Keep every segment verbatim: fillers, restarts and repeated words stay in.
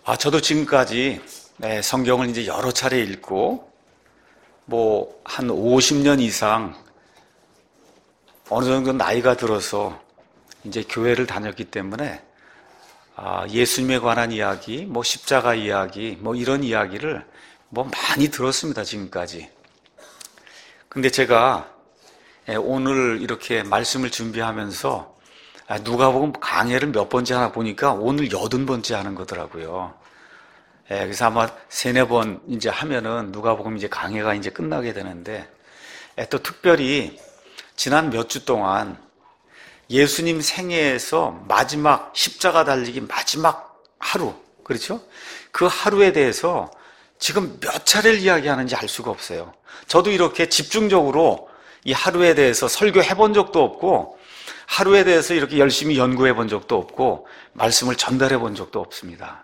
아, 저도 지금까지 네, 성경을 이제 여러 차례 읽고, 뭐, 한 오십 년 이상 어느 정도 나이가 들어서 이제 교회를 다녔기 때문에, 아, 예수님에 관한 이야기, 뭐, 십자가 이야기, 뭐, 이런 이야기를 뭐 많이 들었습니다, 지금까지. 근데 제가 오늘 이렇게 말씀을 준비하면서 누가복음 강해를 몇 번째 하나 보니까 오늘 여든 번째 하는 거더라고요. 예, 그래서 아마 세네 번 이제 하면은 누가복음 이제 강해가 이제 끝나게 되는데, 예, 또 특별히 지난 몇 주 동안 예수님 생애에서 마지막 십자가 달리기 마지막 하루, 그렇죠? 그 하루에 대해서 지금 몇 차례를 이야기하는지 알 수가 없어요. 저도 이렇게 집중적으로 이 하루에 대해서 설교해 본 적도 없고, 하루에 대해서 이렇게 열심히 연구해 본 적도 없고, 말씀을 전달해 본 적도 없습니다.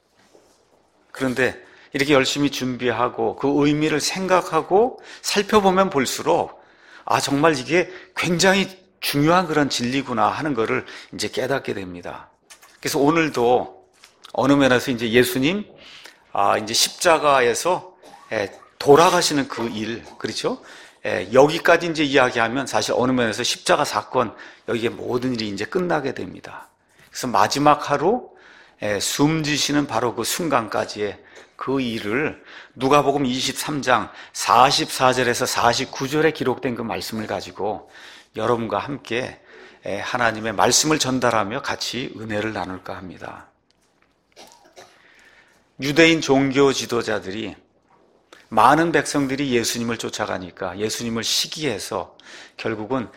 그런데 이렇게 열심히 준비하고 그 의미를 생각하고 살펴보면 볼수록, 아, 정말 이게 굉장히 중요한 그런 진리구나 하는 거를 이제 깨닫게 됩니다. 그래서 오늘도 어느 면에서 이제 예수님, 아, 이제 십자가에서 돌아가시는 그 일, 그렇죠? 여기까지 이제 이야기하면 사실 어느 면에서 십자가 사건, 여기에 모든 일이 이제 끝나게 됩니다. 그래서 마지막 하루, 숨지시는 바로 그 순간까지의 그 일을 누가복음 이십삼 장 사십사 절에서 사십구 절에 기록된 그 말씀을 가지고 여러분과 함께 하나님의 말씀을 전달하며 같이 은혜를 나눌까 합니다. 유대인 종교 지도자들이 많은 백성들이 예수님을 쫓아가니까 예수님을 시기해서 결국은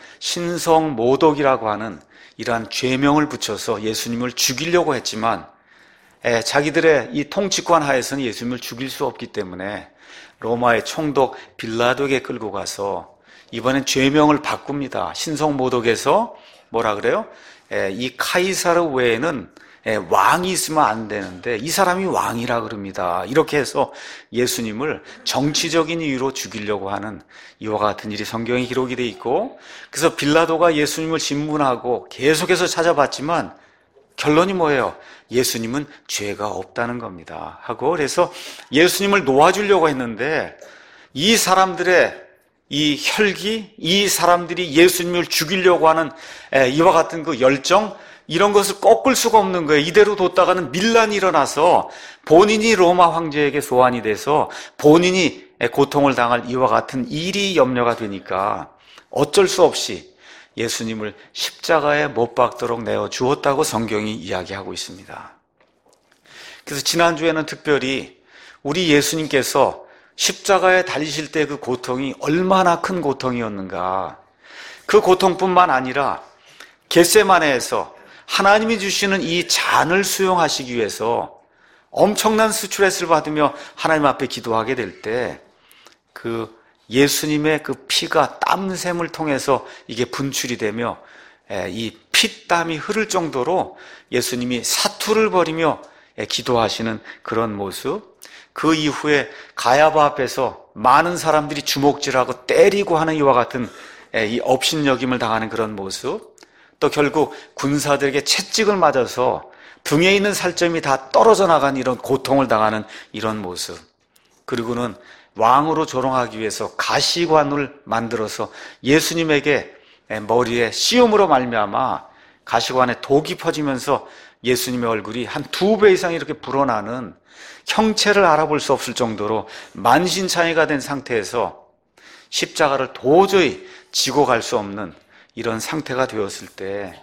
신성모독이라고 하는 이러한 죄명을 붙여서 예수님을 죽이려고 했지만, 에, 자기들의 이 통치권 하에서는 예수님을 죽일 수 없기 때문에 로마의 총독 빌라도에게 끌고 가서 이번엔 죄명을 바꿉니다. 신성모독에서 뭐라 그래요? 에, 이 카이사르 외에는 에, 왕이 있으면 안 되는데 이 사람이 왕이라 그럽니다. 이렇게 해서 예수님을 정치적인 이유로 죽이려고 하는 이와 같은 일이 성경에 기록이 돼 있고, 그래서 빌라도가 예수님을 신문하고 계속해서 찾아봤지만 결론이 뭐예요? 예수님은 죄가 없다는 겁니다 하고, 그래서 예수님을 놓아주려고 했는데 이 사람들의 이 혈기, 이 사람들이 예수님을 죽이려고 하는 이와 같은 그 열정, 이런 것을 꺾을 수가 없는 거예요. 이대로 뒀다가는 밀란이 일어나서 본인이 로마 황제에게 소환이 돼서 본인이 고통을 당할 이와 같은 일이 염려가 되니까 어쩔 수 없이 예수님을 십자가에 못 박도록 내어 주었다고 성경이 이야기하고 있습니다. 그래서 지난주에는 특별히 우리 예수님께서 십자가에 달리실 때 그 고통이 얼마나 큰 고통이었는가, 그 고통뿐만 아니라 겟세마네에서 하나님이 주시는 이 잔을 수용하시기 위해서 엄청난 스트레스를 받으며 하나님 앞에 기도하게 될 때 그 예수님의 그 피가 땀샘을 통해서 이게 분출이 되며 이 피땀이 흐를 정도로 예수님이 사투를 벌이며 기도하시는 그런 모습, 그 이후에 가야바 앞에서 많은 사람들이 주먹질하고 때리고 하는 이와 같은 이 업신여김을 당하는 그런 모습, 또 결국 군사들에게 채찍을 맞아서 등에 있는 살점이 다 떨어져 나간 이런 고통을 당하는 이런 모습, 그리고는 왕으로 조롱하기 위해서 가시관을 만들어서 예수님에게 머리에 씌움으로 말미암아 가시관에 독이 퍼지면서 예수님의 얼굴이 한 두 배 이상 이렇게 불어나는, 형체를 알아볼 수 없을 정도로 만신창이가 된 상태에서 십자가를 도저히 지고 갈 수 없는 이런 상태가 되었을 때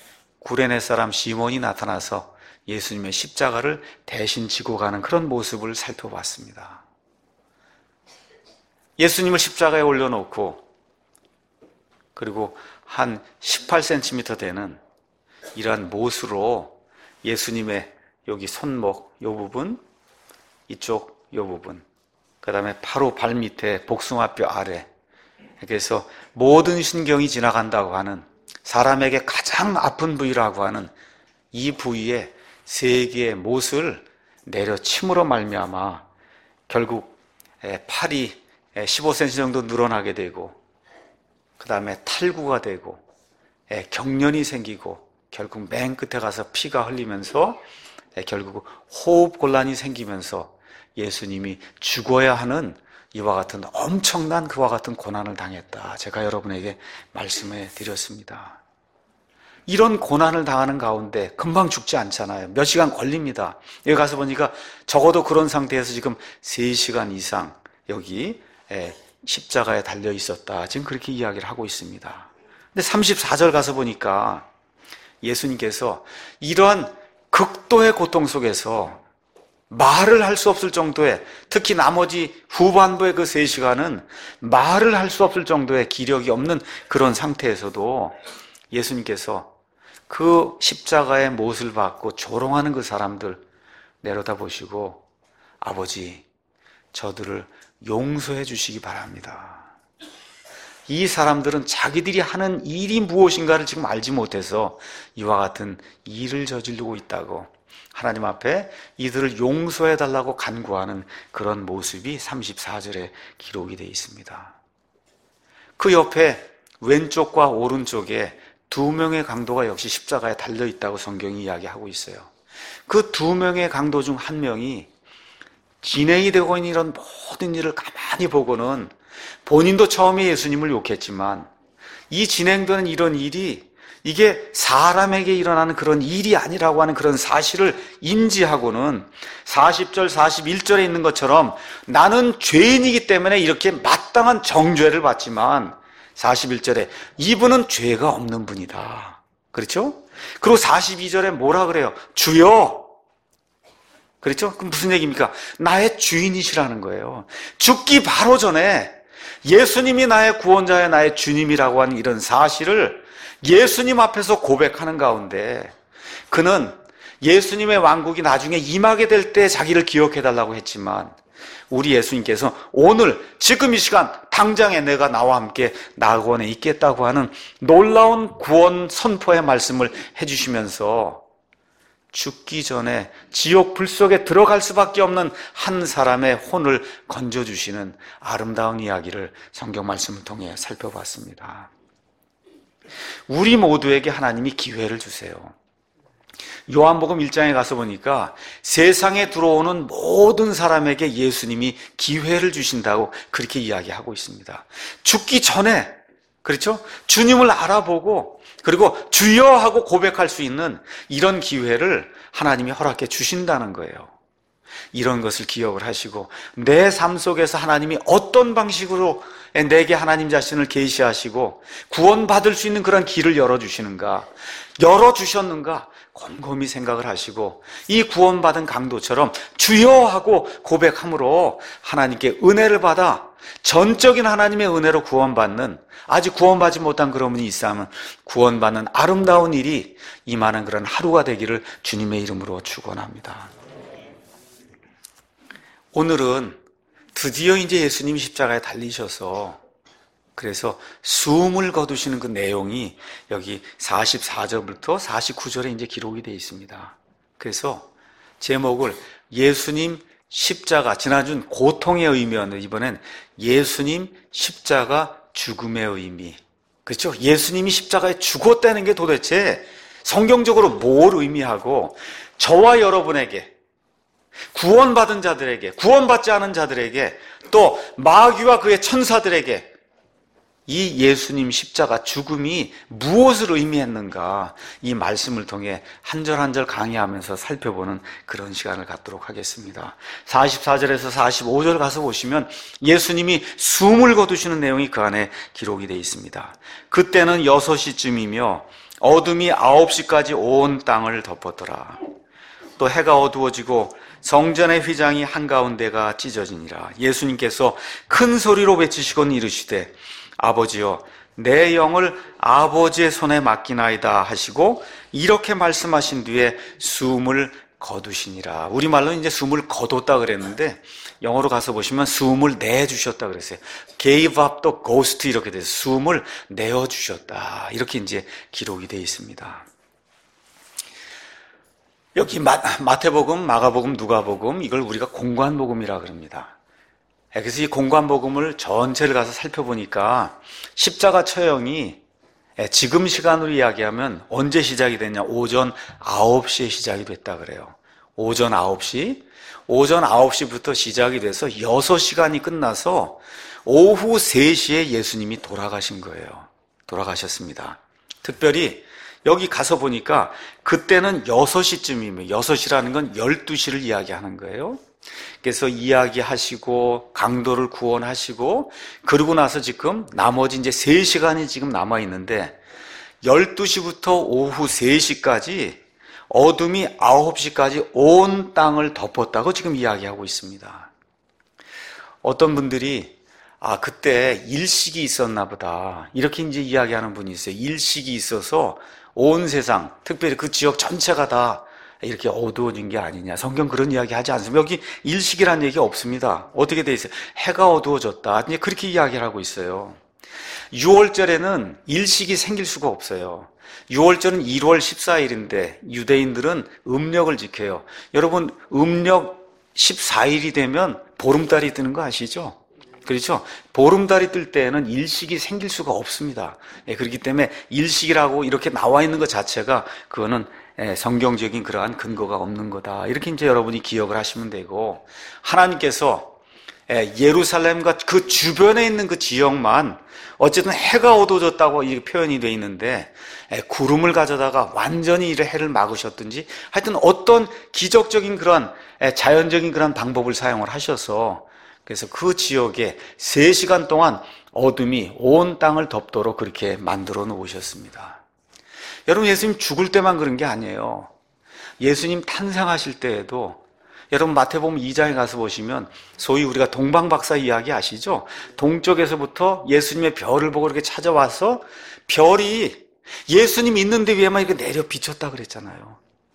구레네 사람 시몬이 나타나서 예수님의 십자가를 대신 지고 가는 그런 모습을 살펴봤습니다. 예수님을 십자가에 올려놓고 그리고 한 십팔 센티미터 되는 이러한 못으로 예수님의 여기 손목 이 부분, 이쪽 이 부분, 그 다음에 바로 발 밑에 복숭아뼈 아래, 그래서 모든 신경이 지나간다고 하는, 사람에게 가장 아픈 부위라고 하는 이 부위에 세 개의 못을 내려침으로 말미암아 결국 팔이 십오 센티미터 정도 늘어나게 되고, 그 다음에 탈구가 되고 경련이 생기고 결국 맨 끝에 가서 피가 흘리면서 결국 호흡 곤란이 생기면서 예수님이 죽어야 하는 이와 같은 엄청난 그와 같은 고난을 당했다. 제가 여러분에게 말씀해 드렸습니다. 이런 고난을 당하는 가운데 금방 죽지 않잖아요. 몇 시간 걸립니다. 여기 가서 보니까 적어도 그런 상태에서 지금 세 시간 이상 여기 십자가에 달려 있었다. 지금 그렇게 이야기를 하고 있습니다. 근데 삼십사 절 가서 보니까 예수님께서 이러한 극도의 고통 속에서 말을 할 수 없을 정도의, 특히 나머지 후반부의 그 세 시간은 말을 할 수 없을 정도의 기력이 없는 그런 상태에서도 예수님께서 그 십자가의 못을 받고 조롱하는 그 사람들 내려다보시고 아버지, 저들을 용서해 주시기 바랍니다. 이 사람들은 자기들이 하는 일이 무엇인가를 지금 알지 못해서 이와 같은 일을 저지르고 있다고 하나님 앞에 이들을 용서해 달라고 간구하는 그런 모습이 삼십사 절에 기록이 되어 있습니다. 그 옆에 왼쪽과 오른쪽에 두 명의 강도가 역시 십자가에 달려 있다고 성경이 이야기하고 있어요. 그 두 명의 강도 중 한 명이 진행이 되고 있는 이런 모든 일을 가만히 보고는 본인도 처음에 예수님을 욕했지만 이 진행되는 이런 일이 이게 사람에게 일어나는 그런 일이 아니라고 하는 그런 사실을 인지하고는 사십 절, 사십일 절에 있는 것처럼 나는 죄인이기 때문에 이렇게 마땅한 정죄를 받지만 사십일 절에 이분은 죄가 없는 분이다. 그렇죠? 그리고 사십이 절에 뭐라 그래요? 주여! 그렇죠? 그럼 무슨 얘기입니까? 나의 주인이시라는 거예요. 죽기 바로 전에 예수님이 나의 구원자야, 나의 주님이라고 하는 이런 사실을 예수님 앞에서 고백하는 가운데 그는 예수님의 왕국이 나중에 임하게 될 때 자기를 기억해달라고 했지만 우리 예수님께서 오늘 지금 이 시간 당장에 내가 나와 함께 낙원에 있겠다고 하는 놀라운 구원 선포의 말씀을 해주시면서 죽기 전에 지옥 불 속에 들어갈 수밖에 없는 한 사람의 혼을 건져주시는 아름다운 이야기를 성경 말씀을 통해 살펴봤습니다. 우리 모두에게 하나님이 기회를 주세요. 요한복음 일 장에 가서 보니까 세상에 들어오는 모든 사람에게 예수님이 기회를 주신다고 그렇게 이야기하고 있습니다. 죽기 전에, 그렇죠? 주님을 알아보고 그리고 주여 하고 고백할 수 있는 이런 기회를 하나님이 허락해 주신다는 거예요. 이런 것을 기억을 하시고 내 삶 속에서 하나님이 어떤 방식으로 내게 하나님 자신을 계시하시고 구원받을 수 있는 그런 길을 열어주시는가, 열어주셨는가 곰곰이 생각을 하시고 이 구원받은 강도처럼 주여 하고 고백함으로 하나님께 은혜를 받아 전적인 하나님의 은혜로 구원받는, 아직 구원받지 못한 그런 분이 있다면 구원받는 아름다운 일이 임하는 그런 하루가 되기를 주님의 이름으로 축원합니다. 오늘은 드디어 이제 예수님이 십자가에 달리셔서 그래서 숨을 거두시는 그 내용이 여기 사십사 절부터 사십구 절에 이제 기록이 되어 있습니다. 그래서 제목을 예수님 십자가, 지난주는 고통의 의미였는데 이번엔 예수님 십자가 죽음의 의미. 그렇죠? 예수님이 십자가에 죽었다는 게 도대체 성경적으로 뭘 의미하고 저와 여러분에게, 구원받은 자들에게, 구원받지 않은 자들에게, 또 마귀와 그의 천사들에게 이 예수님 십자가 죽음이 무엇을 의미했는가, 이 말씀을 통해 한 절 한 절 강의하면서 살펴보는 그런 시간을 갖도록 하겠습니다. 사십사 절에서 사십오 절 가서 보시면 예수님이 숨을 거두시는 내용이 그 안에 기록이 되어 있습니다. 그때는 여섯 시쯤이며 어둠이 아홉 시까지 온 땅을 덮었더라. 또 해가 어두워지고 성전의 휘장이 한가운데가 찢어지니라. 예수님께서 큰 소리로 외치시곤 이르시되 아버지여, 내 영을 아버지의 손에 맡기나이다 하시고 이렇게 말씀하신 뒤에 숨을 거두시니라. 우리말로 이제 숨을 거뒀다 그랬는데 영어로 가서 보시면 숨을 내주셨다 그랬어요. gave up the ghost 이렇게 돼서 숨을 내어주셨다, 이렇게 이제 기록이 되어 있습니다. 여기 마, 마태복음, 마가복음, 누가복음, 이걸 우리가 공관복음이라 그럽니다. 그래서 이 공관복음을 전체를 가서 살펴보니까 십자가 처형이 지금 시간으로 이야기하면 언제 시작이 됐냐? 오전 아홉 시에 시작이 됐다 그래요. 오전 아홉 시, 오전 아홉 시부터 시작이 돼서 여섯 시간이 끝나서 오후 세 시에 예수님이 돌아가신 거예요. 돌아가셨습니다. 특별히 여기 가서 보니까 그때는 여섯 시쯤이면, 여섯 시라는 건 열두 시를 이야기하는 거예요. 그래서 이야기하시고 강도를 구원하시고 그러고 나서 지금 나머지 이제 세 시간이 지금 남아 있는데 열두 시부터 오후 세 시까지 어둠이 아홉 시까지 온 땅을 덮었다고 지금 이야기하고 있습니다. 어떤 분들이 아 그때 일식이 있었나 보다 이렇게 이제 이야기하는 분이 있어요. 일식이 있어서 온 세상, 특별히 그 지역 전체가 다 이렇게 어두워진 게 아니냐. 성경 그런 이야기 하지 않습니다. 여기 일식이라는 얘기가 없습니다. 어떻게 돼 있어요? 해가 어두워졌다. 이제 그렇게 이야기를 하고 있어요. 유월절에는 일식이 생길 수가 없어요. 유월절은 일월 십사일인데 유대인들은 음력을 지켜요. 여러분 음력 십사일이 되면 보름달이 뜨는 거 아시죠? 그렇죠? 보름달이 뜰 때에는 일식이 생길 수가 없습니다. 예, 그렇기 때문에 일식이라고 이렇게 나와 있는 것 자체가 그거는 예, 성경적인 그러한 근거가 없는 거다. 이렇게 이제 여러분이 기억을 하시면 되고, 하나님께서 예, 예루살렘과 그 주변에 있는 그 지역만 어쨌든 해가 어두워졌다고 이렇게 표현이 되어 있는데 예, 구름을 가져다가 완전히 이 해를 막으셨든지 하여튼 어떤 기적적인 그런 예, 자연적인 그런 방법을 사용을 하셔서 그래서 그 지역에 세 시간 동안 어둠이 온 땅을 덮도록 그렇게 만들어 놓으셨습니다. 여러분 예수님 죽을 때만 그런 게 아니에요. 예수님 탄생하실 때에도 여러분 마태복음 이 장에 가서 보시면 소위 우리가 동방박사 이야기 아시죠? 동쪽에서부터 예수님의 별을 보고 이렇게 찾아와서 별이 예수님 있는 데 위에만 이렇게 내려 비쳤다 그랬잖아요.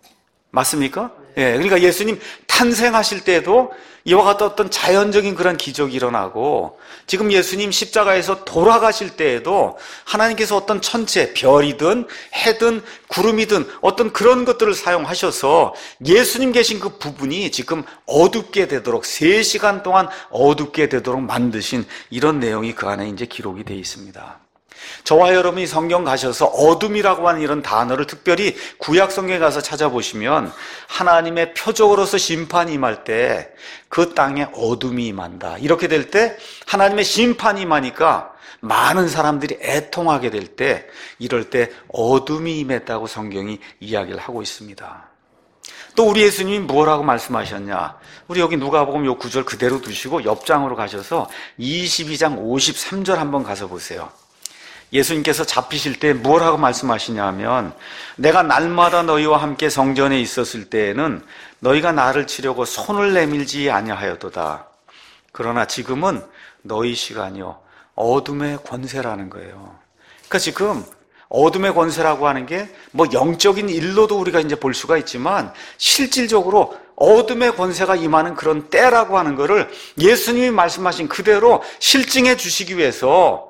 맞습니까? 예, 그러니까 예수님 탄생하실 때도 이와 같은 어떤 자연적인 그런 기적이 일어나고 지금 예수님 십자가에서 돌아가실 때에도 하나님께서 어떤 천체, 별이든 해든 구름이든 어떤 그런 것들을 사용하셔서 예수님 계신 그 부분이 지금 어둡게 되도록 세 시간 동안 어둡게 되도록 만드신 이런 내용이 그 안에 이제 기록이 되어 있습니다. 저와 여러분이 성경 가셔서 어둠이라고 하는 이런 단어를 특별히 구약 성경에 가서 찾아보시면 하나님의 표적으로서 심판이 임할 때 그 땅에 어둠이 임한다. 이렇게 될 때 하나님의 심판이 임하니까 많은 사람들이 애통하게 될 때 이럴 때 어둠이 임했다고 성경이 이야기를 하고 있습니다. 또 우리 예수님이 뭐라고 말씀하셨냐? 우리 여기 누가복음 요 구절 그대로 두시고 옆장으로 가셔서 이십이 장 오십삼 절 한번 가서 보세요. 예수님께서 잡히실 때 뭐라고 말씀하시냐면 내가 날마다 너희와 함께 성전에 있었을 때에는 너희가 나를 치려고 손을 내밀지 아니하였도다. 그러나 지금은 너희 시간이요 어둠의 권세라는 거예요. 그러니까 지금 어둠의 권세라고 하는 게 뭐 영적인 일로도 우리가 이제 볼 수가 있지만 실질적으로 어둠의 권세가 임하는 그런 때라고 하는 거를 예수님이 말씀하신 그대로 실증해 주시기 위해서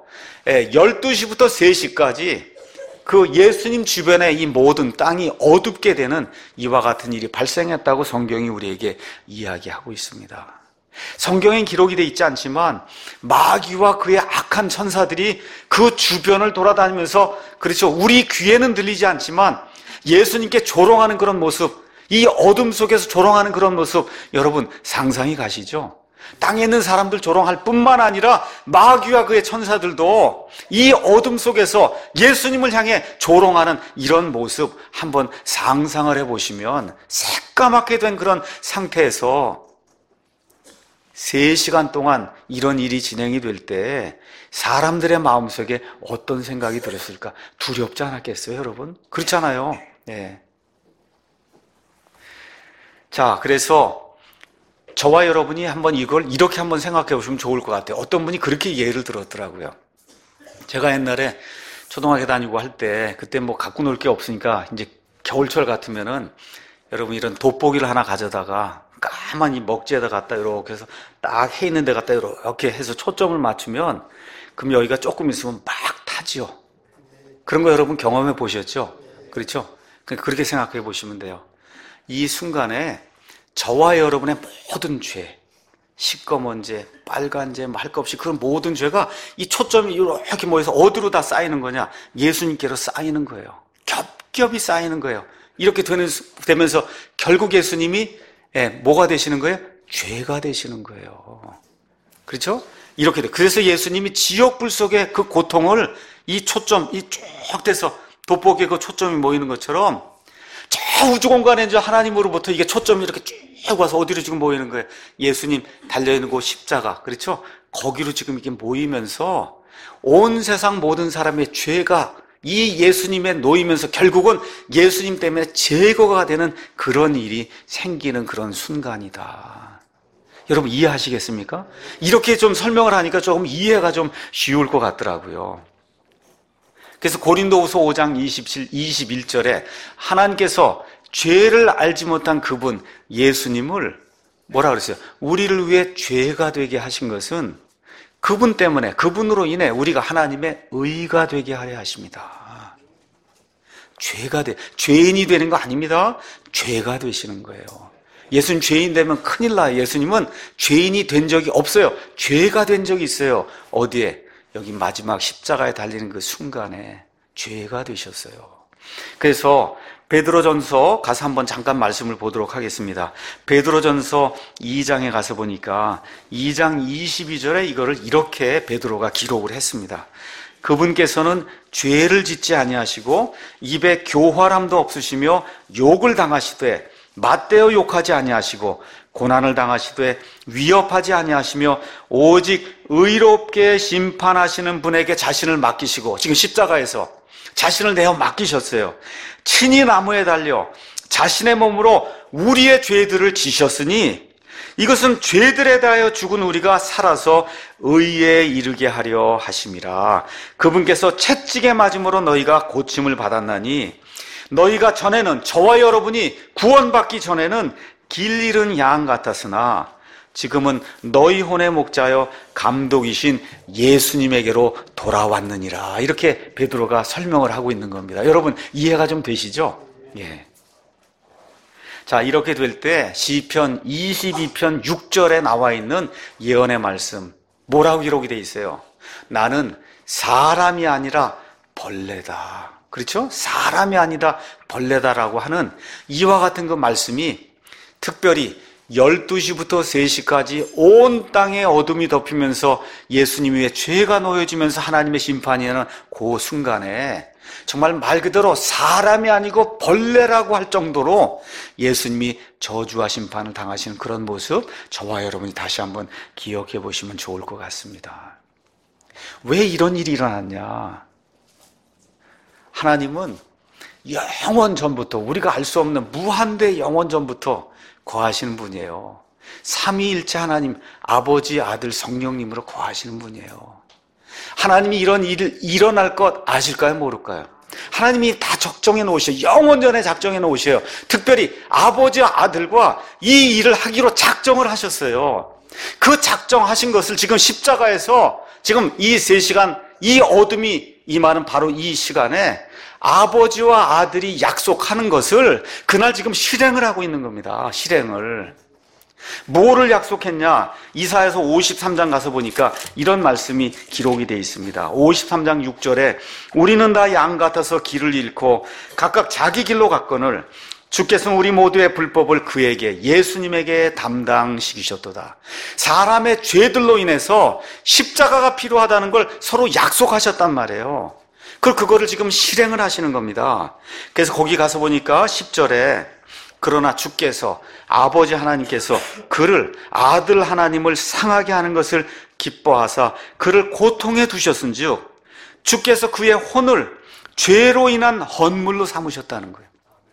열두 시부터 세 시까지 그 예수님 주변에 이 모든 땅이 어둡게 되는 이와 같은 일이 발생했다고 성경이 우리에게 이야기하고 있습니다. 성경엔 기록이 되어 있지 않지만 마귀와 그의 악한 천사들이 그 주변을 돌아다니면서 그렇죠. 우리 귀에는 들리지 않지만 예수님께 조롱하는 그런 모습, 이 어둠 속에서 조롱하는 그런 모습 여러분 상상이 가시죠? 땅에 있는 사람들 조롱할 뿐만 아니라 마귀와 그의 천사들도 이 어둠 속에서 예수님을 향해 조롱하는 이런 모습 한번 상상을 해보시면 새까맣게 된 그런 상태에서 세 시간 동안 이런 일이 진행이 될 때 사람들의 마음속에 어떤 생각이 들었을까? 두렵지 않았겠어요, 여러분? 그렇잖아요. 네. 자, 그래서 저와 여러분이 한번 이걸 이렇게 한번 생각해 보시면 좋을 것 같아요. 어떤 분이 그렇게 예를 들었더라고요. 제가 옛날에 초등학교 다니고 할 때 그때 뭐 갖고 놀 게 없으니까 이제 겨울철 같으면은 여러분 이런 돋보기를 하나 가져다가 까만이 먹지에다 갖다 이렇게 해서 딱 해 있는 데 갖다 이렇게 해서 초점을 맞추면 그럼 여기가 조금 있으면 막 타지요. 그런 거 여러분 경험해 보셨죠? 그렇죠? 그렇게 생각해 보시면 돼요. 이 순간에 저와 여러분의 모든 죄, 시꺼먼 죄, 빨간 죄, 할 것 없이 그런 모든 죄가 이 초점이 이렇게 모여서 어디로 다 쌓이는 거냐? 예수님께로 쌓이는 거예요. 겹겹이 쌓이는 거예요. 이렇게 되면서 결국 예수님이 예, 뭐가 되시는 거예요? 죄가 되시는 거예요. 그렇죠? 이렇게 돼. 그래서 예수님이 지옥불 속의 그 고통을 이 초점, 이 쭉 돼서 돋보기에 그 초점이 모이는 것처럼 저 우주 공간에 이제 하나님으로부터 이게 초점이 이렇게 쭉 와서 어디로 지금 모이는 거예요? 예수님 달려있는 그 십자가, 그렇죠? 거기로 지금 이게 모이면서 온 세상 모든 사람의 죄가 이 예수님에 놓이면서 결국은 예수님 때문에 제거가 되는 그런 일이 생기는 그런 순간이다. 여러분 이해하시겠습니까? 이렇게 좀 설명을 하니까 조금 이해가 좀 쉬울 것 같더라고요. 그래서 고린도후서 오 장 이십칠, 이십일 절에 하나님께서 죄를 알지 못한 그분 예수님을 뭐라 그랬어요? 우리를 위해 죄가 되게 하신 것은 그분 때문에, 그분으로 인해 우리가 하나님의 의가 되게 하려 하십니다. 죄가 돼, 죄인이 되는 거 아닙니다. 죄가 되시는 거예요. 예수님 죄인 되면 큰일 나요. 예수님은 죄인이 된 적이 없어요. 죄가 된 적이 있어요. 어디에? 여기 마지막 십자가에 달리는 그 순간에 죄가 되셨어요. 그래서 베드로전서 가서 한번 잠깐 말씀을 보도록 하겠습니다. 베드로전서 이 장에 가서 보니까 이 장 이십이 절에 이거를 이렇게 베드로가 기록을 했습니다. 그분께서는 죄를 짓지 아니하시고 입에 교활함도 없으시며 욕을 당하시되 맞대어 욕하지 아니하시고 고난을 당하시되 위협하지 아니하시며 오직 의롭게 심판하시는 분에게 자신을 맡기시고, 지금 십자가에서 자신을 내어 맡기셨어요. 친히 나무에 달려 자신의 몸으로 우리의 죄들을 지셨으니 이것은 죄들에 대하여 죽은 우리가 살아서 의에 이르게 하려 하심이라. 그분께서 채찍에 맞음으로 너희가 고침을 받았나니 너희가 전에는, 저와 여러분이 구원받기 전에는 길 잃은 양 같았으나 지금은 너희 혼의 목자여 감독이신 예수님에게로 돌아왔느니라. 이렇게 베드로가 설명을 하고 있는 겁니다. 여러분 이해가 좀 되시죠? 예. 자, 이렇게 될 때 시편 이십이 편 육 절에 나와 있는 예언의 말씀 뭐라고 기록이 돼 있어요? 나는 사람이 아니라 벌레다. 그렇죠? 사람이 아니라 벌레다라고 하는 이와 같은 그 말씀이 특별히 열두 시부터 세 시까지 온 땅에 어둠이 덮이면서 예수님 위에 죄가 놓여지면서 하나님의 심판이 하는 그 순간에 정말 말 그대로 사람이 아니고 벌레라고 할 정도로 예수님이 저주와 심판을 당하시는 그런 모습, 저와 여러분이 다시 한번 기억해 보시면 좋을 것 같습니다. 왜 이런 일이 일어났냐? 하나님은 영원 전부터, 우리가 알 수 없는 무한대 영원 전부터 거하시는 분이에요. 삼위일체 하나님, 아버지, 아들, 성령님으로 거하시는 분이에요. 하나님이 이런 일이 일어날 것 아실까요? 모를까요? 하나님이 다 적정해 놓으셔요. 영원 전에 작정해 놓으셔요. 특별히 아버지와 아들과 이 일을 하기로 작정을 하셨어요. 그 작정하신 것을 지금 십자가에서 지금 이 세 시간, 이 어둠이 임하는 바로 이 시간에 아버지와 아들이 약속하는 것을 그날 지금 실행을 하고 있는 겁니다. 실행을. 뭐를 약속했냐? 이사야서 오십삼 장 가서 보니까 이런 말씀이 기록이 되어 있습니다. 오십삼 장 육 절에 우리는 다 양 같아서 길을 잃고 각각 자기 길로 갔거늘 주께서는 우리 모두의 불법을 그에게, 예수님에게 담당시키셨도다. 사람의 죄들로 인해서 십자가가 필요하다는 걸 서로 약속하셨단 말이에요. 그걸 그거를 지금 실행을 하시는 겁니다. 그래서 거기 가서 보니까 십 절에 그러나 주께서, 아버지 하나님께서 그를, 아들 하나님을 상하게 하는 것을 기뻐하사 그를 고통에 두셨은즉 주께서 그의 혼을 죄로 인한 헌물로 삼으셨다는 거예요.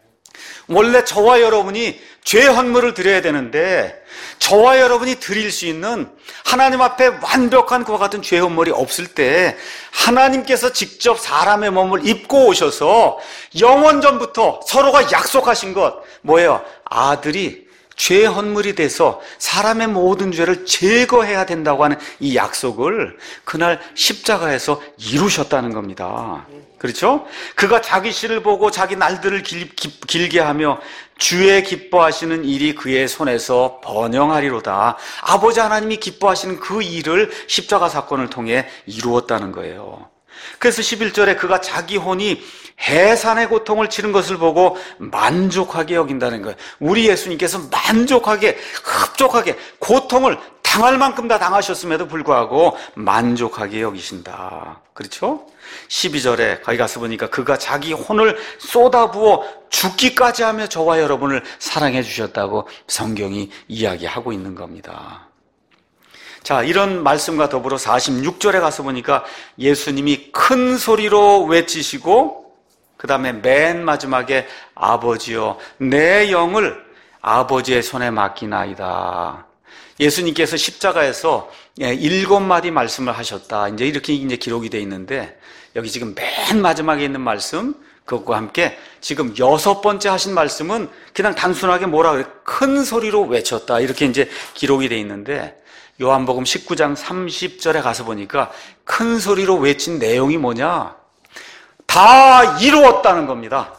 원래 저와 여러분이 죄 헌물을 드려야 되는데 저와 여러분이 드릴 수 있는 하나님 앞에 완벽한 그와 같은 죄 헌물이 없을 때 하나님께서 직접 사람의 몸을 입고 오셔서 영원 전부터 서로가 약속하신 것 뭐예요? 아들이 죄 헌물이 돼서 사람의 모든 죄를 제거해야 된다고 하는 이 약속을 그날 십자가에서 이루셨다는 겁니다. 그렇죠? 그가 자기 씨를 보고 자기 날들을 길, 기, 길게 하며 주의 기뻐하시는 일이 그의 손에서 번영하리로다. 아버지 하나님이 기뻐하시는 그 일을 십자가 사건을 통해 이루었다는 거예요. 그래서 십일 절에 그가 자기 혼이 해산의 고통을 치른 것을 보고 만족하게 여긴다는 거예요. 우리 예수님께서 만족하게, 흡족하게 고통을 당할 만큼 다 당하셨음에도 불구하고 만족하게 여기신다. 그렇죠? 십이 절에 거기 가서 보니까 그가 자기 혼을 쏟아부어 죽기까지 하며 저와 여러분을 사랑해 주셨다고 성경이 이야기하고 있는 겁니다. 자, 이런 말씀과 더불어 사십육 절에 가서 보니까 예수님이 큰 소리로 외치시고 그 다음에 맨 마지막에 아버지여 내 영을 아버지의 손에 맡기나이다. 예수님께서 십자가에서 일곱 마디 말씀을 하셨다. 이제 이렇게 이제 기록이 되어 있는데 여기 지금 맨 마지막에 있는 말씀 그것과 함께 지금 여섯 번째 하신 말씀은 그냥 단순하게 뭐라 그래? 큰 소리로 외쳤다. 이렇게 이제 기록이 되어 있는데 요한복음 십구 장 삼십 절에 가서 보니까 큰 소리로 외친 내용이 뭐냐? 다 이루었다는 겁니다.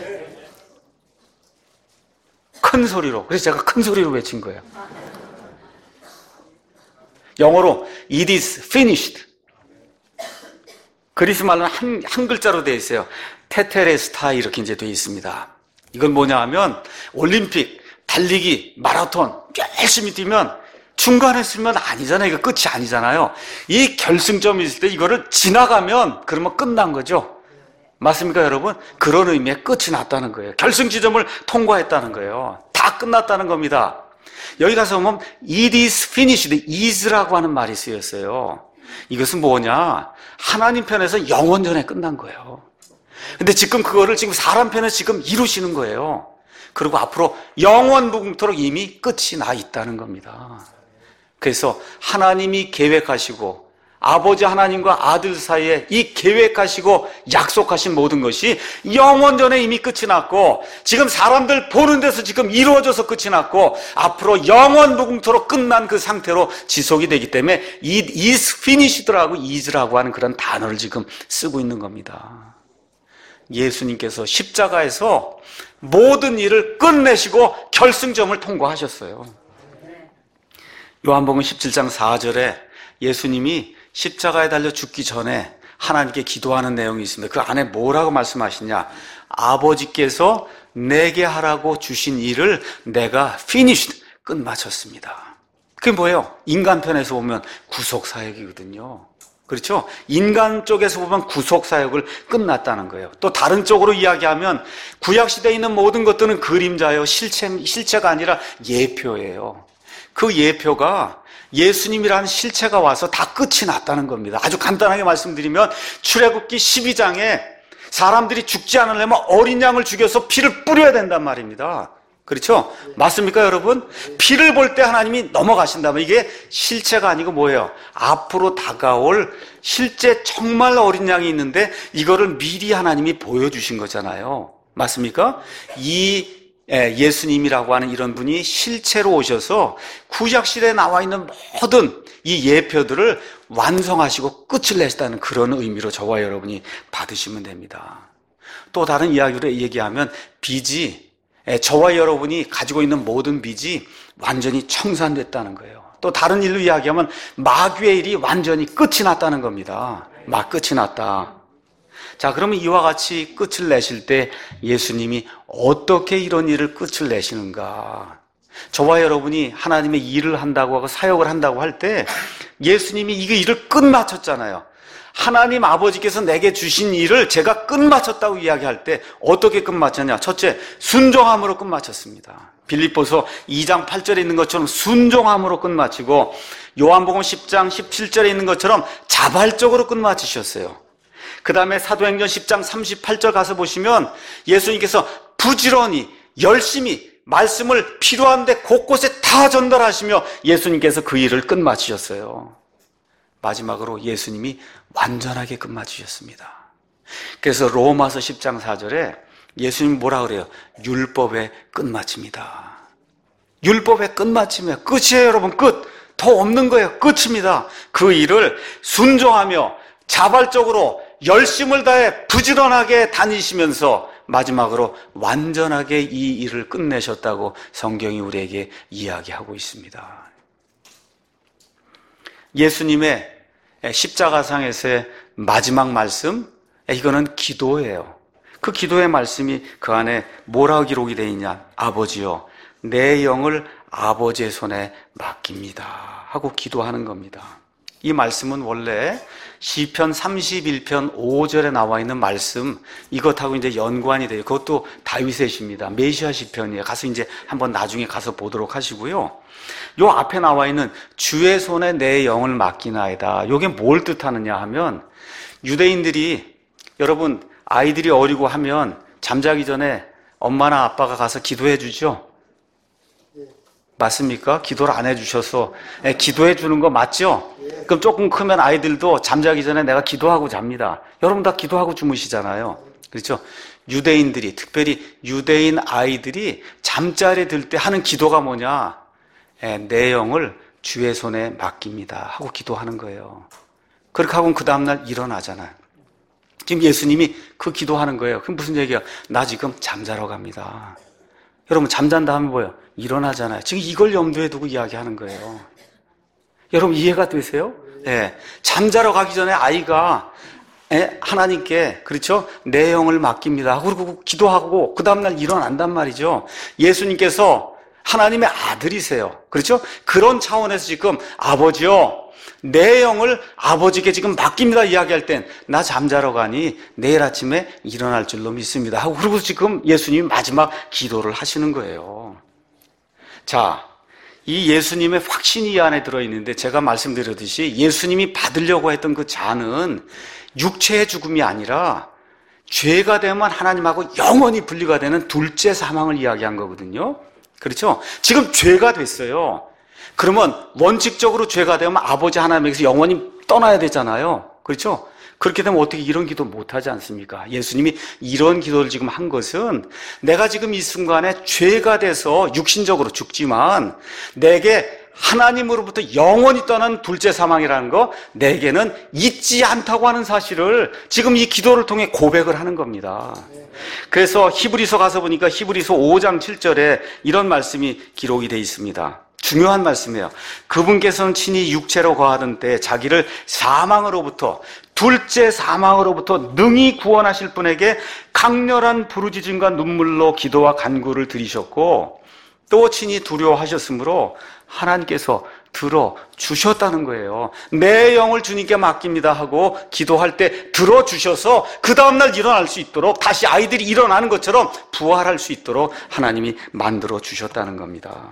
큰 소리로. 그래서 제가 큰 소리로 외친 거예요. 영어로 It is finished. 그리스 말로는 한, 한 글자로 되어 있어요. 테테레스타 이렇게 이제 되어 있습니다. 이건 뭐냐 하면 올림픽, 달리기, 마라톤 열심히 뛰면 중간에 쓰면 아니잖아요. 이거 끝이 아니잖아요. 이 결승점이 있을 때 이거를 지나가면 그러면 끝난 거죠. 맞습니까, 여러분? 그런 의미의 끝이 났다는 거예요. 결승 지점을 통과했다는 거예요. 다 끝났다는 겁니다. 여기 가서 보면 It is finished, is라고 하는 말이 쓰였어요. 이것은 뭐냐? 하나님 편에서 영원 전에 끝난 거예요. 근데 지금 그거를 지금 사람 편에서 지금 이루시는 거예요. 그리고 앞으로 영원 무궁토록 이미 끝이 나 있다는 겁니다. 그래서 하나님이 계획하시고 아버지 하나님과 아들 사이에 이 계획하시고 약속하신 모든 것이 영원 전에 이미 끝이 났고 지금 사람들 보는 데서 지금 이루어져서 끝이 났고 앞으로 영원 무궁토록 끝난 그 상태로 지속이 되기 때문에 It is finished라고 is라고 하는 그런 단어를 지금 쓰고 있는 겁니다. 예수님께서 십자가에서 모든 일을 끝내시고 결승점을 통과하셨어요. 요한복음 십칠 장 사 절에 예수님이 십자가에 달려 죽기 전에 하나님께 기도하는 내용이 있습니다. 그 안에 뭐라고 말씀하시냐? 아버지께서 내게 하라고 주신 일을 내가 finished, 끝마쳤습니다. 그게 뭐예요? 인간 편에서 보면 구속사역이거든요. 그렇죠? 인간 쪽에서 보면 구속사역을 끝났다는 거예요. 또 다른 쪽으로 이야기하면 구약시대에 있는 모든 것들은 그림자예요. 실체, 실체가 아니라 예표예요. 그 예표가 예수님이라는 실체가 와서 다 끝이 났다는 겁니다. 아주 간단하게 말씀드리면 출애굽기 십이 장에 사람들이 죽지 않으려면 어린 양을 죽여서 피를 뿌려야 된단 말입니다. 그렇죠? 맞습니까, 여러분? 피를 볼 때 하나님이 넘어가신다면 이게 실체가 아니고 뭐예요? 앞으로 다가올 실제 정말 어린 양이 있는데 이거를 미리 하나님이 보여주신 거잖아요. 맞습니까? 이 예수님이라고 하는 이런 분이 실체로 오셔서 구약시대에 나와 있는 모든 이 예표들을 완성하시고 끝을 내시다는 그런 의미로 저와 여러분이 받으시면 됩니다. 또 다른 이야기로 얘기하면 빚이 저와 여러분이 가지고 있는 모든 빚이 완전히 청산됐다는 거예요. 또 다른 일로 이야기하면 마귀의 일이 완전히 끝이 났다는 겁니다. 막 끝이 났다. 자, 그러면 이와 같이 끝을 내실 때 예수님이 어떻게 이런 일을 끝을 내시는가? 저와 여러분이 하나님의 일을 한다고 하고 사역을 한다고 할 때 예수님이 이 일을 끝마쳤잖아요. 하나님 아버지께서 내게 주신 일을 제가 끝마쳤다고 이야기할 때 어떻게 끝마쳤냐? 첫째, 순종함으로 끝마쳤습니다. 빌립보서 이 장 팔 절에 있는 것처럼 순종함으로 끝마치고 요한복음 십 장 십칠 절에 있는 것처럼 자발적으로 끝마치셨어요. 그 다음에 사도행전 십 장 삼십팔 절 가서 보시면 예수님께서 부지런히 열심히 말씀을 필요한 데 곳곳에 다 전달하시며 예수님께서 그 일을 끝마치셨어요. 마지막으로 예수님이 완전하게 끝마치셨습니다. 그래서 로마서 십 장 사 절에 예수님이 뭐라 그래요? 율법의 끝마칩니다. 율법의 끝마침이에요. 끝이에요, 여러분. 끝. 더 없는 거예요. 끝입니다. 그 일을 순종하며 자발적으로 열심을 다해 부지런하게 다니시면서 마지막으로 완전하게 이 일을 끝내셨다고 성경이 우리에게 이야기하고 있습니다. 예수님의 십자가상에서의 마지막 말씀, 이거는 기도예요. 그 기도의 말씀이 그 안에 뭐라고 기록이 되어 있냐? 아버지요, 내 영을 아버지의 손에 맡깁니다 하고 기도하는 겁니다. 이 말씀은 원래 시편 삼십일 편 오 절에 나와 있는 말씀, 이것하고 이제 연관이 돼요. 그것도 다윗의 시입니다. 메시아 시편이에요. 가서 이제 한번 나중에 가서 보도록 하시고요. 요 앞에 나와 있는 주의 손에 내 영을 맡기나이다. 요게 뭘 뜻하느냐 하면, 유대인들이, 여러분 아이들이 어리고 하면 잠자기 전에 엄마나 아빠가 가서 기도해 주죠? 맞습니까? 기도를 안 해주셔서. 예, 기도해 주는 거 맞죠? 그럼 조금 크면 아이들도 잠자기 전에 내가 기도하고 잡니다. 여러분 다 기도하고 주무시잖아요. 그렇죠? 유대인들이, 특별히 유대인 아이들이 잠자리에 들 때 하는 기도가 뭐냐? 예, 내 영을 주의 손에 맡깁니다 하고 기도하는 거예요. 그렇게 하고 그 다음날 일어나잖아요. 지금 예수님이 그 기도하는 거예요. 그럼 무슨 얘기야? 나 지금 잠자러 갑니다. 여러분 잠잔 다음에 뭐예요? 일어나잖아요. 지금 이걸 염두에 두고 이야기하는 거예요. 여러분 이해가 되세요? 예. 잠자러 가기 전에 아이가 예, 하나님께, 그렇죠? 내 영을 맡깁니다. 그리고 기도하고 그 다음날 일어난단 말이죠. 예수님께서 하나님의 아들이세요. 그렇죠? 그런 차원에서 지금 아버지요, 내 영을 아버지께 지금 맡깁니다 이야기할 땐 나 잠자러 가니 내일 아침에 일어날 줄로 믿습니다 하고, 그리고 지금 예수님이 마지막 기도를 하시는 거예요. 자, 이 예수님의 확신이 이 안에 들어있는데, 제가 말씀드렸듯이 예수님이 받으려고 했던 그 잔은 육체의 죽음이 아니라 죄가 되면 하나님하고 영원히 분리가 되는 둘째 사망을 이야기한 거거든요. 그렇죠? 지금 죄가 됐어요. 그러면 원칙적으로 죄가 되면 아버지 하나님에게서 영원히 떠나야 되잖아요. 그렇죠? 그렇게 되면 어떻게 이런 기도 못하지 않습니까? 예수님이 이런 기도를 지금 한 것은, 내가 지금 이 순간에 죄가 돼서 육신적으로 죽지만 내게 하나님으로부터 영원히 떠난 둘째 사망이라는 거, 내게는 있지 않다고 하는 사실을 지금 이 기도를 통해 고백을 하는 겁니다. 그래서 히브리서 가서 보니까 히브리서 오 장 칠 절에 이런 말씀이 기록이 되어 있습니다. 중요한 말씀이에요. 그분께서는 친히 육체로 거하던 때 자기를 사망으로부터, 둘째 사망으로부터 능히 구원하실 분에게 강렬한 부르짖음과 눈물로 기도와 간구를 드리셨고, 또 친히 두려워하셨으므로 하나님께서 들어주셨다는 거예요. 내 영을 주님께 맡깁니다 하고 기도할 때 들어주셔서 그 다음날 일어날 수 있도록, 다시 아이들이 일어나는 것처럼 부활할 수 있도록 하나님이 만들어 주셨다는 겁니다.